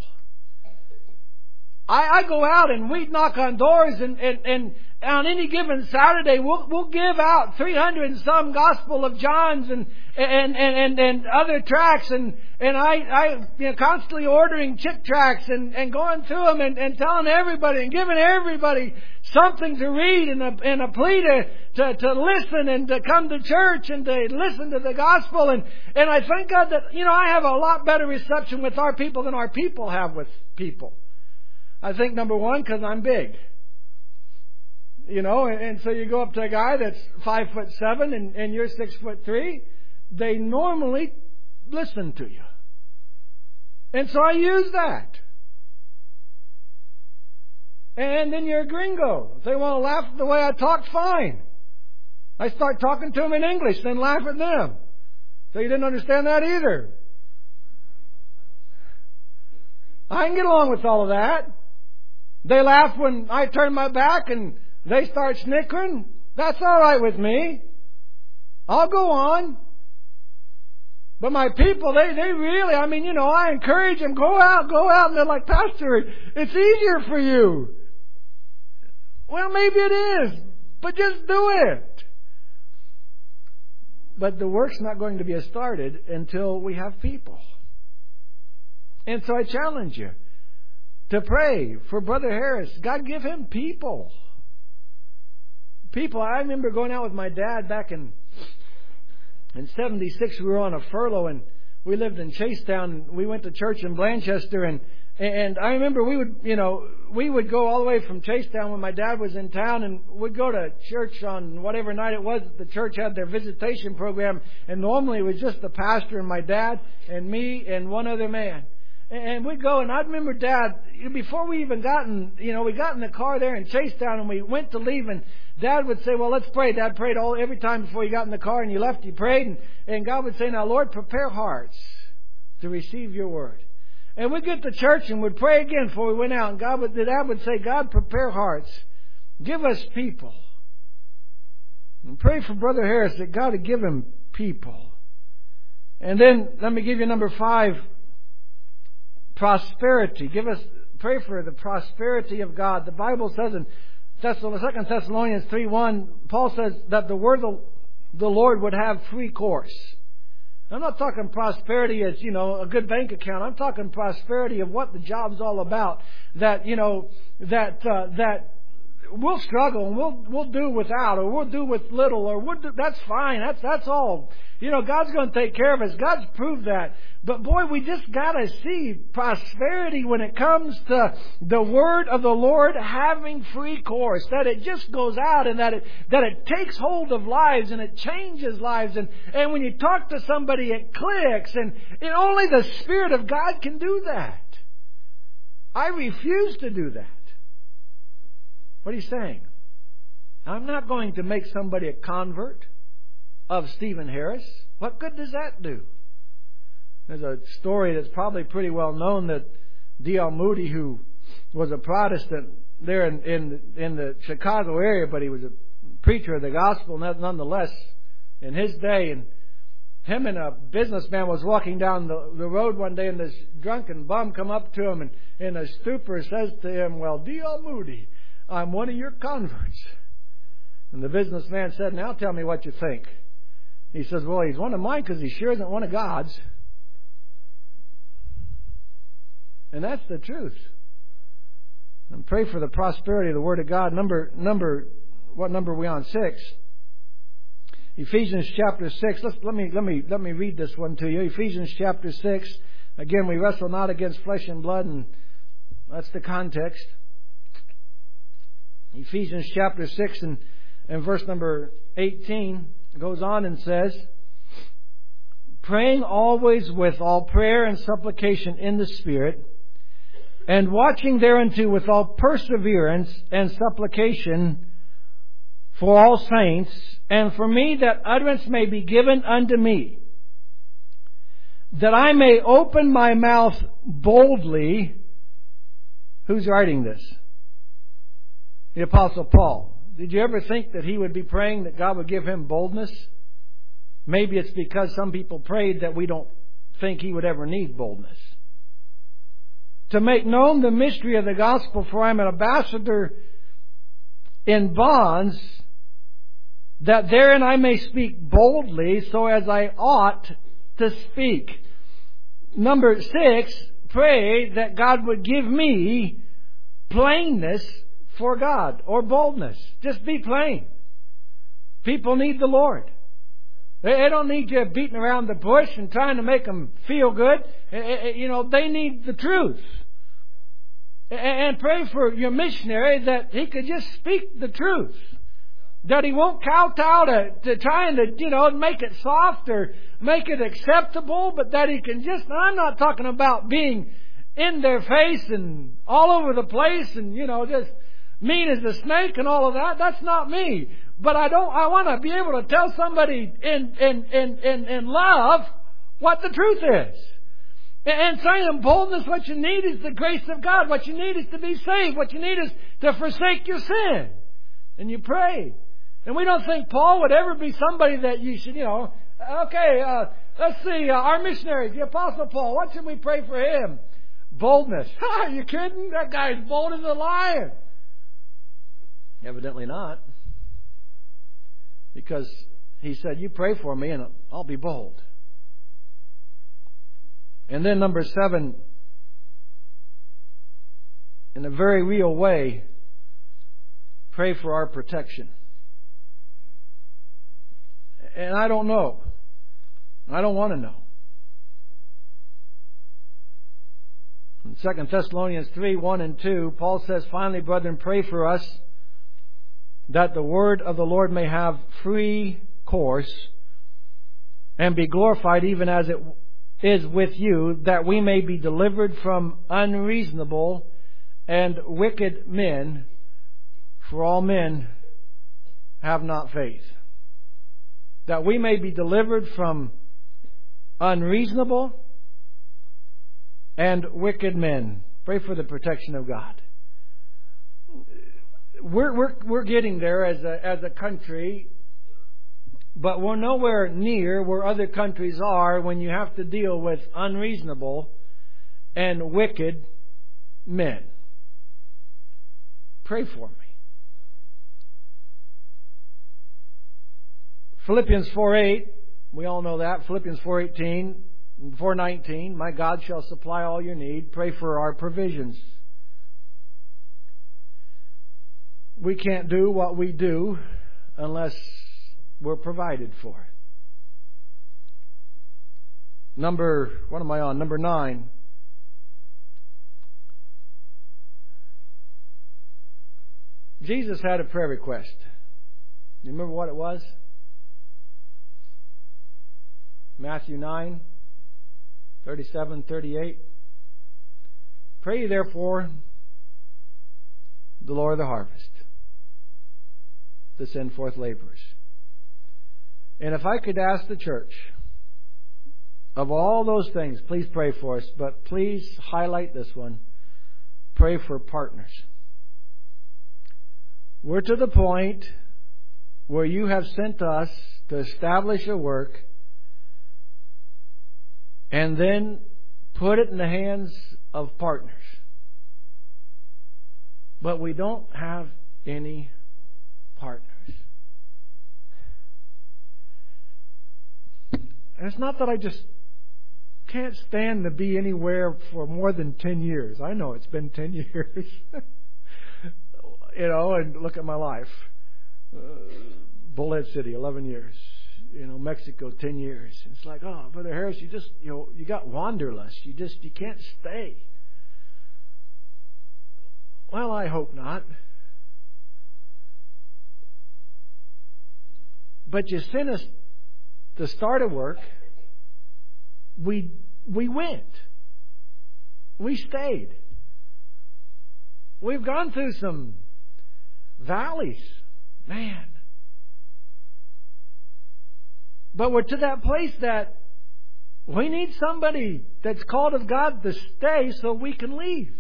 I, I go out and we knock on doors, and, and, and on any given Saturday we'll, we'll give out three hundred and some Gospel of John's and and, and, and, and other tracts, and, and I, I you know, constantly ordering Chick tracts and, and going through them and, and telling everybody and giving everybody something to read and a, and a plea to, to, to listen and to come to church and to listen to the gospel. And, and I thank God that, you know, I have a lot better reception with our people than our people have with people. I think, number one, because I'm big. You know, and, and so you go up to a guy that's five foot seven and, and you're six foot three. They normally listen to you. And so I use that. And then you're a gringo. If they want to laugh at the way I talk, fine. I start talking to them in English, then laugh at them. So you didn't understand that either. I can get along with all of that. They laugh when I turn my back and they start snickering. That's all right with me. I'll go on. But my people, they, they really, I mean, you know, I encourage them, go out, go out. And they're like, Pastor, it's easier for you. Well, maybe it is, but just do it. But the work's not going to be started until we have people. And so I challenge you to pray for Brother Harris. God, give him people. People. I remember going out with my dad back in in seventy-six. We were on a furlough and we lived in Chasetown. We went to church in Blanchester, and and I remember we would, you know, we would go all the way from Chasetown when my dad was in town, and we'd go to church on whatever night it was that the church had their visitation program. And normally it was just the pastor and my dad and me and one other man. And we'd go, and I remember Dad, before we even got in, you know, we got in the car there in Chasetown and we went to leave, and Dad would say, well, let's pray. Dad prayed all every time before you got in the car and you left, he prayed. And, and God would say, now, Lord, prepare hearts to receive your word. And we'd get to church and we'd pray again before we went out. And God would, Dad would say, God, prepare hearts. Give us people. And pray for Brother Harris that God would give him people. And then let me give you number five. Prosperity. Give us, pray for the prosperity of God. The Bible says in Second Thessalonians three one, Paul says that the word of the Lord would have free course. I'm not talking prosperity as, you know, a good bank account. I'm talking prosperity of what the job's all about. That, you know, that uh, that we'll struggle and we'll we'll do without, or we'll do with little, or we'll do, that's fine. That's that's all. You know, God's going to take care of us. God's proved that. But boy, we just got to see prosperity when it comes to the word of the Lord having free course. That it just goes out, and that it that it takes hold of lives, and it changes lives. And, and when you talk to somebody, it clicks. And, and only the Spirit of God can do that. I refuse to do that. What are you saying? I'm not going to make somebody a convert of Stephen Harris. What good does that do? There's a story that's probably pretty well known that D L Moody, who was a Protestant there in, in, in the Chicago area, but he was a preacher of the gospel nonetheless in his day. And him and a businessman was walking down the, the road one day, and this drunken bum come up to him and in a stupor says to him, "Well, D L Moody, I'm one of your converts." And the businessman said, "Now tell me what you think." He says, "Well, he's one of mine because he sure isn't one of God's." And that's the truth. And pray for the prosperity of the Word of God. Number, number, what number are we on? Six. Ephesians chapter six. Let's, let me, let me, let me read this one to you. Ephesians chapter six. Again, we wrestle not against flesh and blood, and that's the context. Ephesians chapter six and, and verse number eighteen goes on and says, "Praying always with all prayer and supplication in the Spirit, and watching thereunto with all perseverance and supplication for all saints, and for me, that utterance may be given unto me, that I may open my mouth boldly." Who's writing this? The Apostle Paul. Did you ever think that he would be praying that God would give him boldness? Maybe it's because some people prayed that we don't think he would ever need boldness. "To make known the mystery of the gospel, for I am an ambassador in bonds, that therein I may speak boldly, so as I ought to speak." Number six, pray that God would give me plainness for God, or boldness. Just be plain. People need the Lord. They don't need you beating around the bush and trying to make them feel good. You know, they need the truth. And pray for your missionary that he could just speak the truth. That he won't kowtow to, to trying to, you know, make it soft or make it acceptable, but that he can just, I'm not talking about being in their face and all over the place and, you know, just mean as a snake and all of that. That's not me. But I don't, I want to be able to tell somebody in, in, in, in, in love what the truth is. And saying boldness, what you need is the grace of God. What you need is to be saved. What you need is to forsake your sin. And you pray. And we don't think Paul would ever be somebody that you should, you know, okay, uh, let's see, uh, our missionaries, the Apostle Paul, what should we pray for him? Boldness. Are you kidding? That guy's bold as a lion. Evidently not. Because he said, "You pray for me and I'll be bold." And then number seven, in a very real way, pray for our protection. And I don't know. I don't want to know. In Second Thessalonians three, one and two, Paul says, "Finally, brethren, pray for us, that the word of the Lord may have free course, and be glorified even as it is with you, that we may be delivered from unreasonable and wicked men, for all men have not faith." That we may be delivered from unreasonable and wicked men. Pray for the protection of God. We're we're we're getting there as a as a country, but we're nowhere near where other countries are when you have to deal with unreasonable and wicked men. Pray for me. Philippians four eight, we all know that. Philippians four eighteen, four nineteen, "My God shall supply all your need." Pray for our provisions. we can't do what we do unless we're provided for. Number, what am I on? Number nine. Jesus had a prayer request. You remember what it was? Matthew nine, thirty-seven, thirty-eight. Pray ye therefore the Lord of the harvest to send forth laborers. And if I could ask the church, of all those things, please pray for us, but please highlight this one. Pray for partners. We're to the point where you have sent us to establish a work and then put it in the hands of partners. But we don't have any partners. And it's not that I just can't stand to be anywhere for more than ten years. I know it's been ten years. You know, and look at my life. Uh, Bullhead City, eleven years. You know, Mexico, ten years. It's like, oh, Brother Harris, you just, you know, you got wanderlust. You just, you can't stay. Well, I hope not. But you sent us to start a work. We we went. We stayed. We've gone through some valleys. Man. But we're to that place that we need somebody that's called of God to stay so we can leave.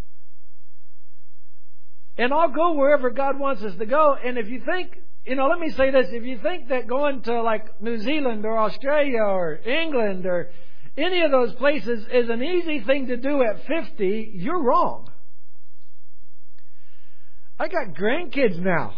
And I'll go wherever God wants us to go. And if you think, you know, let me say this. If you think that going to like New Zealand or Australia or England or any of those places is an easy thing to do at fifty, you're wrong. I got grandkids now.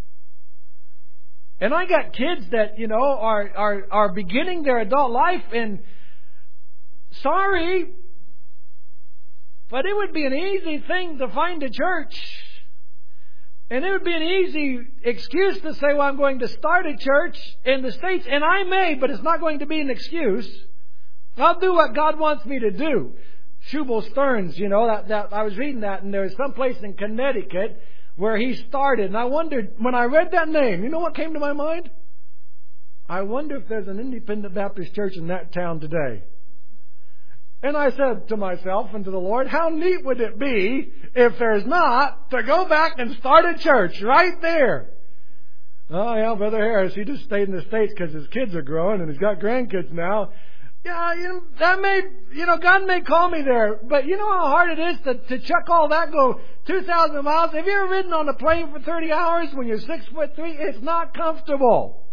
And I got kids that, you know, are, are, are beginning their adult life, and sorry, but it would be an easy thing to find a church. And it would be an easy excuse to say, well, I'm going to start a church in the States, and I may, but it's not going to be an excuse. I'll do what God wants me to do. Shubal Stearns, you know, that, that I was reading that, and there was some place in Connecticut where he started. And I wondered, when I read that name, you know what came to my mind? I wonder if there's an independent Baptist church in that town today. And I said to myself and to the Lord, how neat would it be if there's not, to go back and start a church right there? Oh, yeah, Brother Harris, he just stayed in the States because his kids are growing and he's got grandkids now. Yeah, you know, that may, you know, God may call me there. But you know how hard it is to, to chuck all that, go two thousand miles? Have you ever ridden on a plane for thirty hours when you're six foot three? It's not comfortable.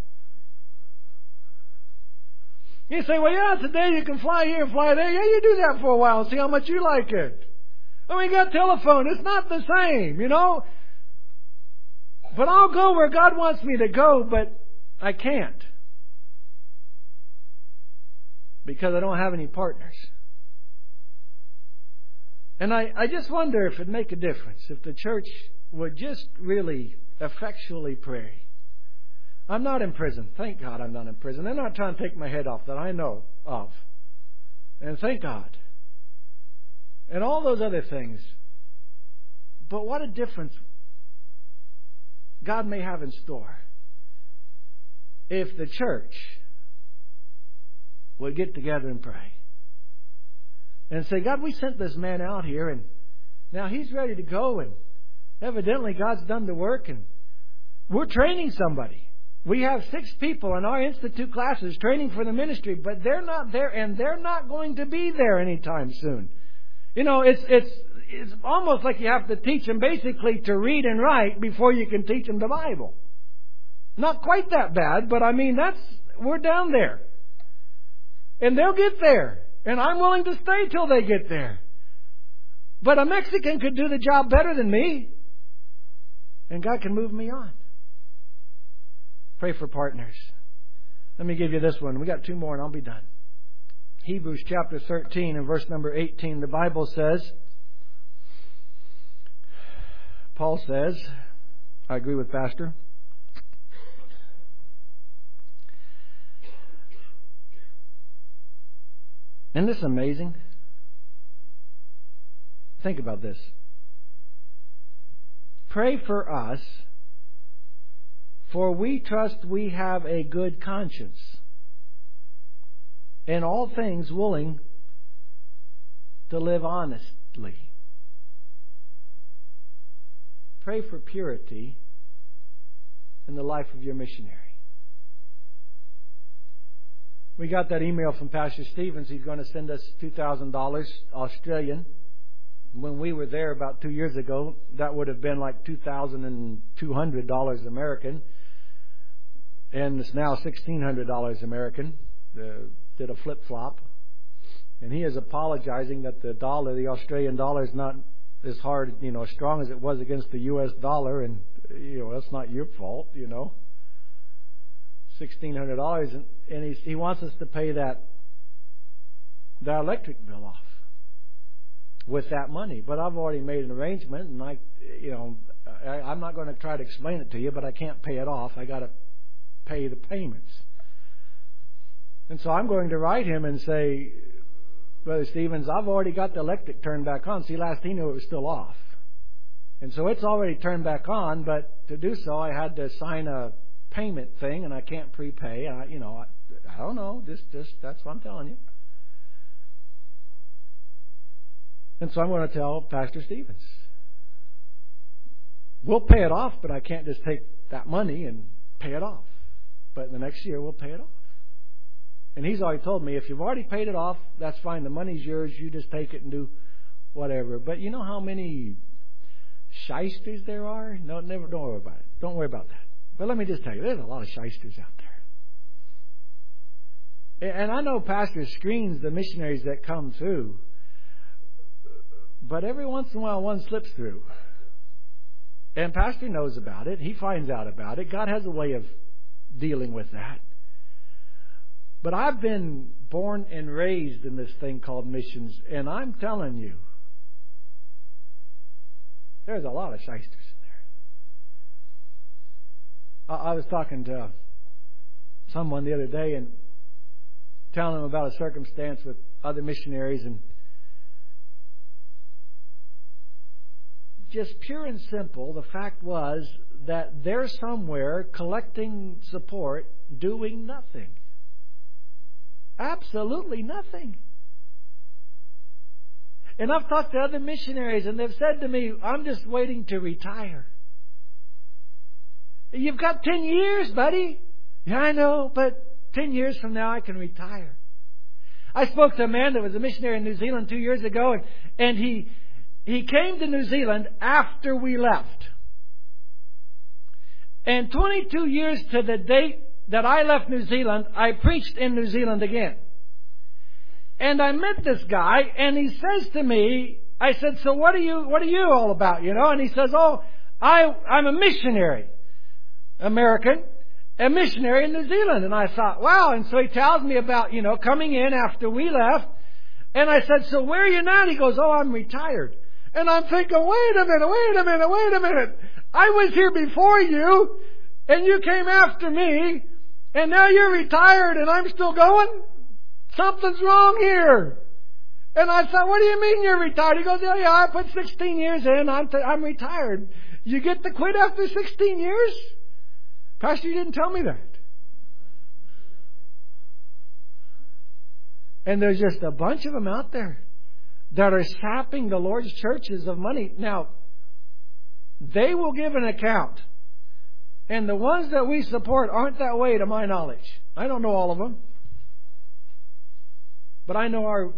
You say, well, yeah, today you can fly here and fly there. Yeah, you do that for a while and see how much you like it. Oh, we got telephone. It's not the same, you know. But I'll go where God wants me to go, but I can't. Because I don't have any partners. And I, I just wonder if it'd make a difference if the church would just really effectually pray. I'm not in prison. Thank God I'm not in prison. They're not trying to take my head off that I know of. And thank God. And all those other things. But what a difference God may have in store if the church would get together and pray. And say, God, we sent this man out here, and now he's ready to go, and evidently God's done the work, and we're training somebody. We have six people in our Institute classes training for the ministry, but they're not there, and they're not going to be there anytime soon. You know, it's it's it's almost like you have to teach them basically to read and write before you can teach them the Bible. Not quite that bad, but I mean, that's we're down there. And they'll get there. And I'm willing to stay till they get there. But a Mexican could do the job better than me. And God can move me on. Pray for partners. Let me give you this one. We got two more and I'll be done. Hebrews chapter thirteen and verse number eighteen. The Bible says, Paul says, I agree with Pastor. Isn't this amazing? Think about this. Pray for us, for we trust we have a good conscience, in all things willing to live honestly. Pray for purity in the life of your missionary. We got that email from Pastor Stevens. He's going to send us two thousand dollars Australian. When we were there about two years ago, that would have been like two thousand two hundred dollars American. And it's now sixteen hundred dollars American. Uh, did a flip-flop. And he is apologizing that the dollar, the Australian dollar, is not as hard, you know, as strong as it was against the U S dollar. And, you know, that's not your fault, you know. sixteen hundred dollars. And, and he, he wants us to pay that, that electric bill off with that money. But I've already made an arrangement, and I, you know, I, I'm not going to try to explain it to you, but I can't pay it off. I got to pay the payments. And so I'm going to write him and say, Brother Stevens, I've already got the electric turned back on. See, last he knew it was still off. And so it's already turned back on, but to do so I had to sign a payment thing, and I can't prepay. I, you know, I, I don't know. Just, just, that's what I'm telling you. And so I'm going to tell Pastor Stevens, we'll pay it off, but I can't just take that money and pay it off. But in the next year, we'll pay it off. And he's already told me, if you've already paid it off, that's fine. The money's yours. You just take it and do whatever. But you know how many shysters there are? No, never. Don't worry about it. Don't worry about that. But let me just tell you, there's a lot of shysters out there. And I know Pastor screens the missionaries that come through. But every once in a while, one slips through. And Pastor knows about it. He finds out about it. God has a way of dealing with that. But I've been born and raised in this thing called missions. And I'm telling you, there's a lot of shysters in there. I, I was talking to someone the other day and telling them about a circumstance with other missionaries, and just pure and simple, the fact was that they're somewhere collecting support, doing nothing. Absolutely nothing. And I've talked to other missionaries, and they've said to me, I'm just waiting to retire. You've got ten years, buddy. Yeah, I know, but ten years from now I can retire. I spoke to a man that was a missionary in New Zealand two years ago, and, and he he came to New Zealand after we left. And twenty-two years to the date that I left New Zealand, I preached in New Zealand again. And I met this guy, and he says to me, I said, so what are you, what are you all about, you know? And he says, oh, I, I'm a missionary, American, a missionary in New Zealand. And I thought, wow. And so he tells me about, you know, coming in after we left. And I said, so where are you now? And he goes, oh, I'm retired. And I'm thinking, wait a minute, wait a minute, wait a minute. I was here before you, and you came after me, and now you're retired and I'm still going? Something's wrong here. And I thought, what do you mean you're retired? He goes, yeah, yeah, I put sixteen years in. I'm, t- I'm retired. You get to quit after sixteen years? Pastor, you didn't tell me that. And there's just a bunch of them out there that are sapping the Lord's churches of money. Now, they will give an account. And the ones that we support aren't that way, to my knowledge. I don't know all of them. But I know our,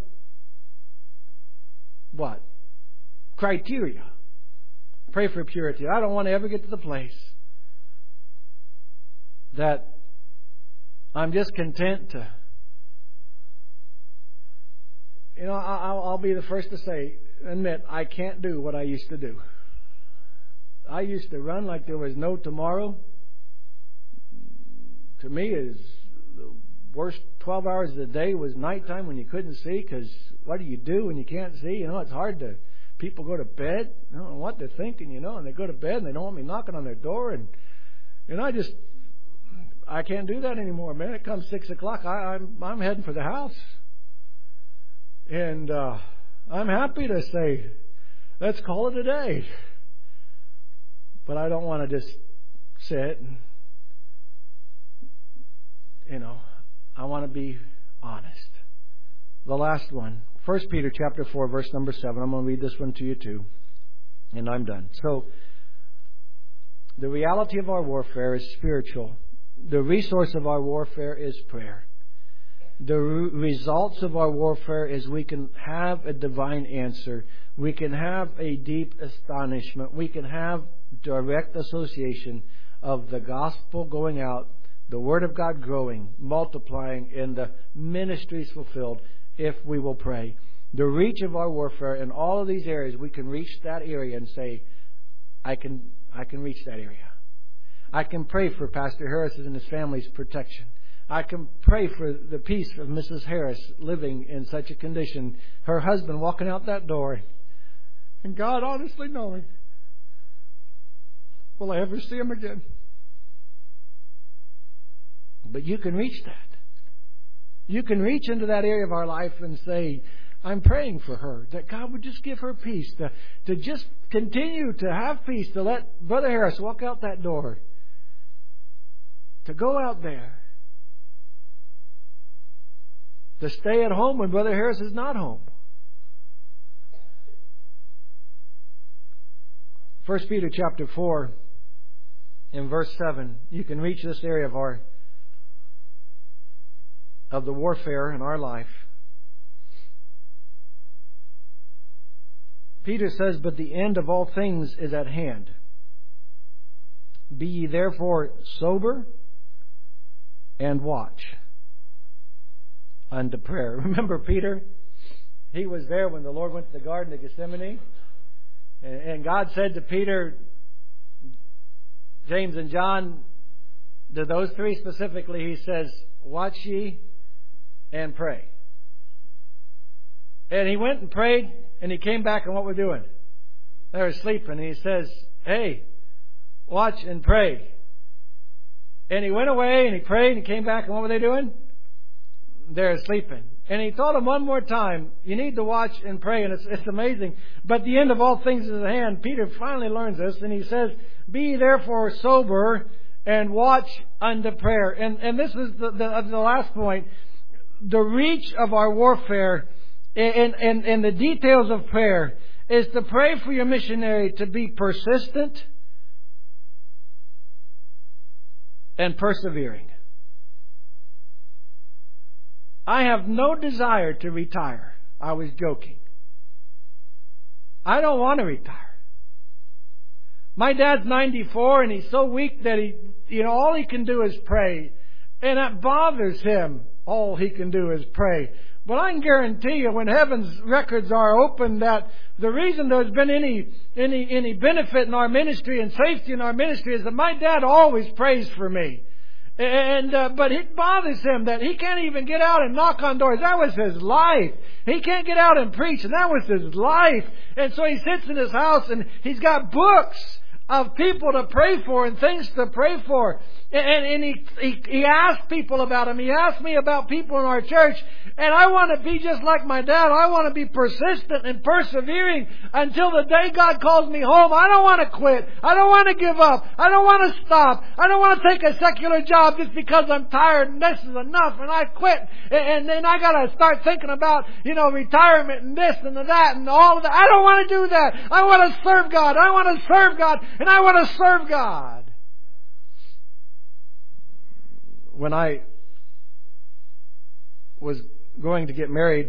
what? Criteria. Pray for purity. I don't want to ever get to the place that I'm just content to, you know, I'll, I'll be the first to say, admit, I can't do what I used to do. I used to run like there was no tomorrow. To me, is the worst twelve hours of the day was nighttime when you couldn't see, because what do you do when you can't see? You know, it's hard to people go to bed. I don't know what they're thinking, you know, and they go to bed and they don't want me knocking on their door. And, and I just, I can't do that anymore, man. It comes six o'clock. I, I'm, I'm heading for the house. And uh, I'm happy to say, let's call it a day. But I don't want to just sit and, you know, I want to be honest. The last one, First Peter chapter four, verse number seven. I'm going to read this one to you too, and I'm done. So, the reality of our warfare is spiritual. The resource of our warfare is prayer. The re- results of our warfare is we can have a divine answer. We can have a deep astonishment. We can have direct association of the gospel going out, the Word of God growing, multiplying, and the ministries fulfilled if we will pray. The reach of our warfare in all of these areas, we can reach that area and say, I can I can reach that area. I can pray for Pastor Harris and his family's protection. I can pray for the peace of Missus Harris living in such a condition. Her husband walking out that door. And God honestly knowing, will I ever see him again? But you can reach that. You can reach into that area of our life and say, I'm praying for her, that God would just give her peace, to, to just continue to have peace, to let Brother Harris walk out that door, to go out there, to stay at home when Brother Harris is not home. First Peter chapter four, in verse seven, you can reach this area of our of the warfare in our life. Peter says, but the end of all things is at hand. Be ye therefore sober and watch unto prayer. Remember Peter? He was there when the Lord went to the Garden of Gethsemane. And God said to Peter, James and John, to those three specifically, He says, watch ye and pray. And he went and prayed, and he came back, and what we're doing? They were sleeping. And he says, hey, watch and pray. And he went away, and he prayed, and he came back, and what were they doing? They're sleeping. And he told them one more time, you need to watch and pray, and it's, it's amazing. But the end of all things is at hand. Peter finally learns this, and he says, be therefore sober and watch unto prayer. And, and this is the, the, the last point. The reach of our warfare and, and, and the details of prayer is to pray for your missionary to be persistent and persevering. I have no desire to retire. I was joking. I don't want to retire. My dad's ninety-four and he's so weak that he, you know, all he can do is pray. And it bothers him. All he can do is pray. But I can guarantee you when heaven's records are open that the reason there's been any any any benefit in our ministry and safety in our ministry is that my dad always prays for me. And uh, but it bothers him that he can't even get out and knock on doors. That was his life. He can't get out and preach, and that was his life. And so he sits in his house and he's got books of people to pray for and things to pray for. And, and he, he he asked people about him. He asked me about people in our church. And I want to be just like my dad. I want to be persistent and persevering until the day God calls me home. I don't want to quit. I don't want to give up. I don't want to stop. I don't want to take a secular job just because I'm tired and this is enough and I quit. And, and then I got to start thinking about, you know, retirement and this and that and all of that. I don't want to do that. I want to serve God. I want to serve God. And I want to serve God. When I was going to get married,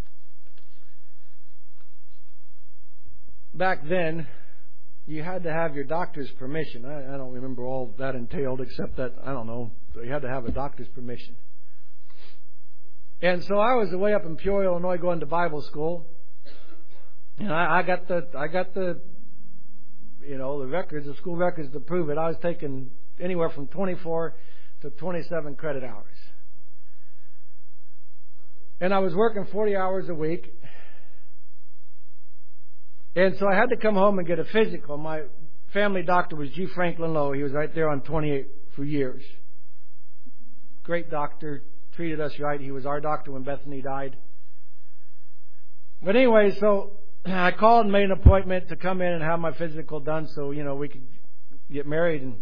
back then, you had to have your doctor's permission. I, I don't remember all that entailed, except that, I don't know, you had to have a doctor's permission. And so I was away up in Peoria, Illinois, going to Bible school. And I, I got the, I got the, you know, the records, the school records to prove it. I was taking anywhere from twenty-four to twenty-seven credit hours. And I was working forty hours a week. And so I had to come home and get a physical. My family doctor was G. Franklin Lowe. He was right there on twenty-eight for years. Great doctor, treated us right. He was our doctor when Bethany died. But anyway, so I called and made an appointment to come in and have my physical done so, you know, we could get married. And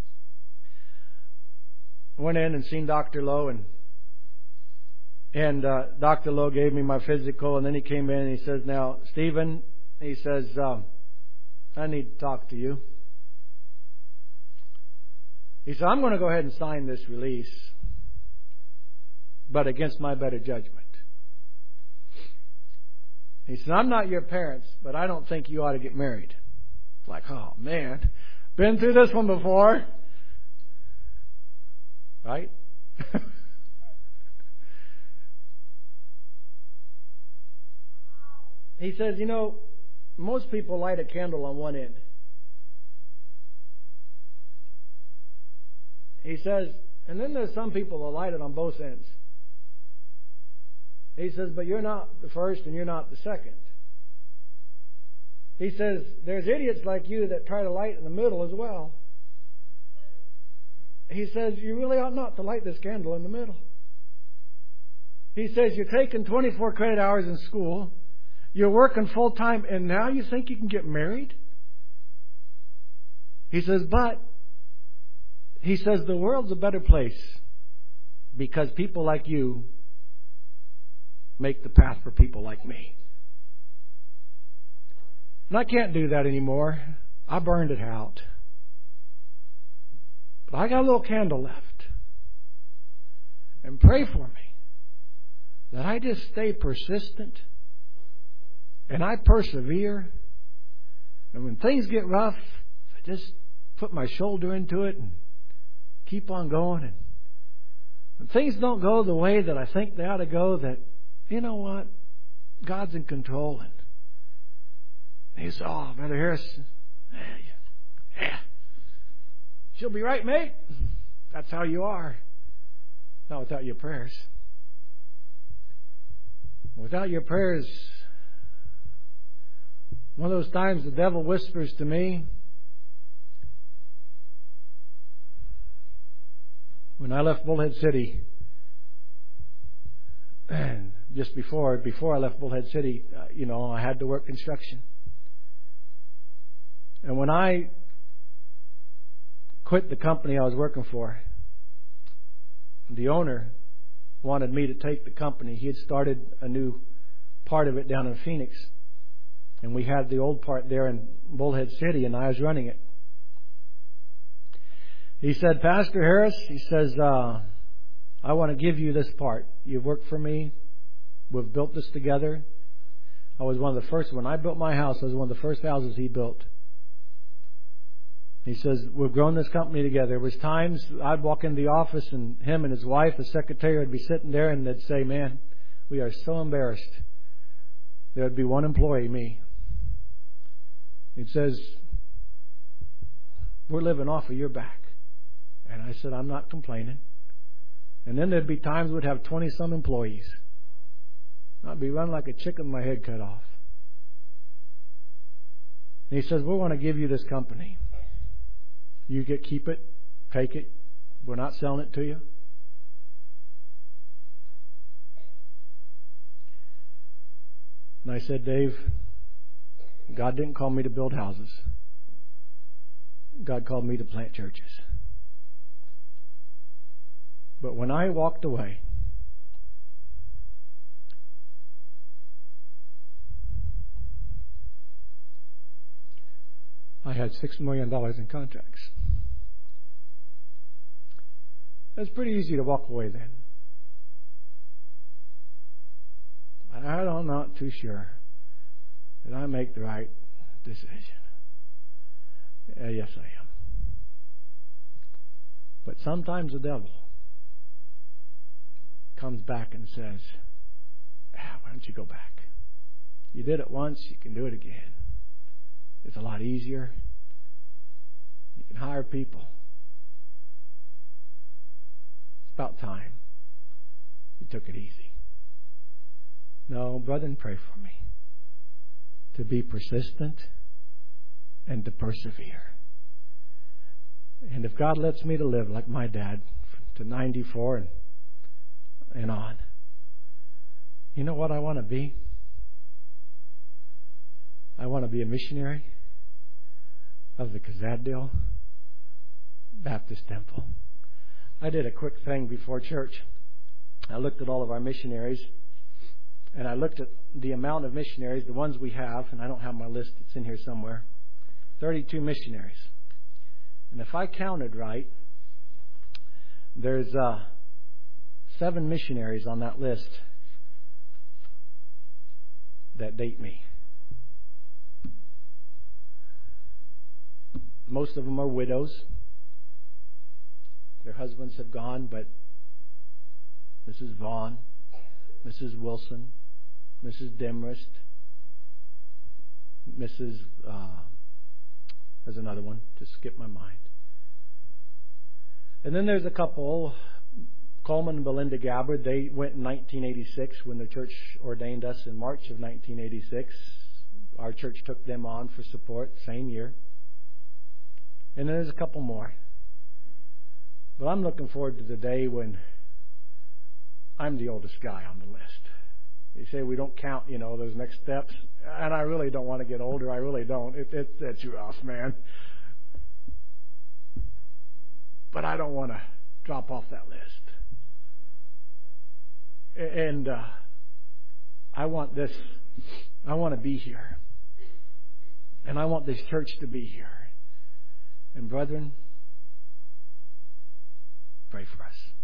went in and seen Doctor Lowe, and and uh, Doctor Lowe gave me my physical, and then he came in and he says, "Now, Stephen," he says, um, "I need to talk to you." He said, "I'm going to go ahead and sign this release, but against my better judgment." He said, "I'm not your parents, but I don't think you ought to get married." It's like, oh man, been through this one before. Right? He says, you know, most people light a candle on one end. He says, and then there's some people that light it on both ends. He says, but you're not the first and you're not the second. He says, there's idiots like you that try to light in the middle as well. He says, you really ought not to light this candle in the middle. He says, you're taking twenty-four credit hours in school. You're working full time, and now you think you can get married? He says, but, he says, the world's a better place because people like you make the path for people like me. And I can't do that anymore. I burned it out. But I got a little candle left. And pray for me that I just stay persistent and I persevere. And when things get rough, I just put my shoulder into it and keep on going. And when things don't go the way that I think they ought to go, that, you know what? God's in control. And he said, oh, Brother Harris, yeah, yeah. She'll be right, mate. That's how you are. Not without your prayers. Without your prayers, one of those times the devil whispers to me, when I left Bullhead City, and just before before I left Bullhead City, uh, you know, I had to work construction. And when I quit the company I was working for, the owner wanted me to take the company. He had started a new part of it down in Phoenix. And we had the old part there in Bullhead City, and I was running it. He said, Pastor Harris, he says, uh, I want to give you this part. You've worked for me. We've built this together. I was one of the first. When I built my house, I was one of the first houses he built. He says, we've grown this company together. There was times I'd walk in the office and him and his wife, the secretary, would be sitting there and they'd say, man, we are so embarrassed. There would be one employee, me. He says, we're living off of your back. And I said, I'm not complaining. And then there'd be times we'd have twenty-some employees. I'd be running like a chicken with my head cut off. And he says, we want to give you this company. You get keep it, take it. We're not selling it to you. And I said, Dave, God didn't call me to build houses. God called me to plant churches. But when I walked away, I had six million dollars in contracts. It's pretty easy to walk away then. But I'm not too sure that I make the right decision. Uh, yes, I am. But sometimes the devil comes back and says, ah, why don't you go back? You did it once, you can do it again. It's a lot easier. You can hire people. It's about time you took it easy. No, brethren, pray for me to be persistent and to persevere. And if God lets me to live like my dad to ninety-four and, and on, you know what I want to be? I want to be a missionary of the Kazadale Baptist Temple. I did a quick thing before church. I looked at all of our missionaries, and I looked at the amount of missionaries, the ones we have, and I don't have my list, it's in here somewhere, thirty-two missionaries. And if I counted right, there's uh, seven missionaries on that list that date me. Most of them are widows. Their husbands have gone, but Missus Vaughn, Missus Wilson, Missus Demrist, Missus Uh, there's another one to skip my mind. And then there's a couple, Coleman and Belinda Gabbard. They went in nineteen eighty-six when the church ordained us in March of nineteen eighty-six. Our church took them on for support, same year. And then there's a couple more. But I'm looking forward to the day when I'm the oldest guy on the list. You say we don't count, you know, those next steps. And I really don't want to get older. I really don't. It, it, it's rough, man. But I don't want to drop off that list. And uh, I want this, I want to be here. And I want this church to be here. And brethren, pray for us.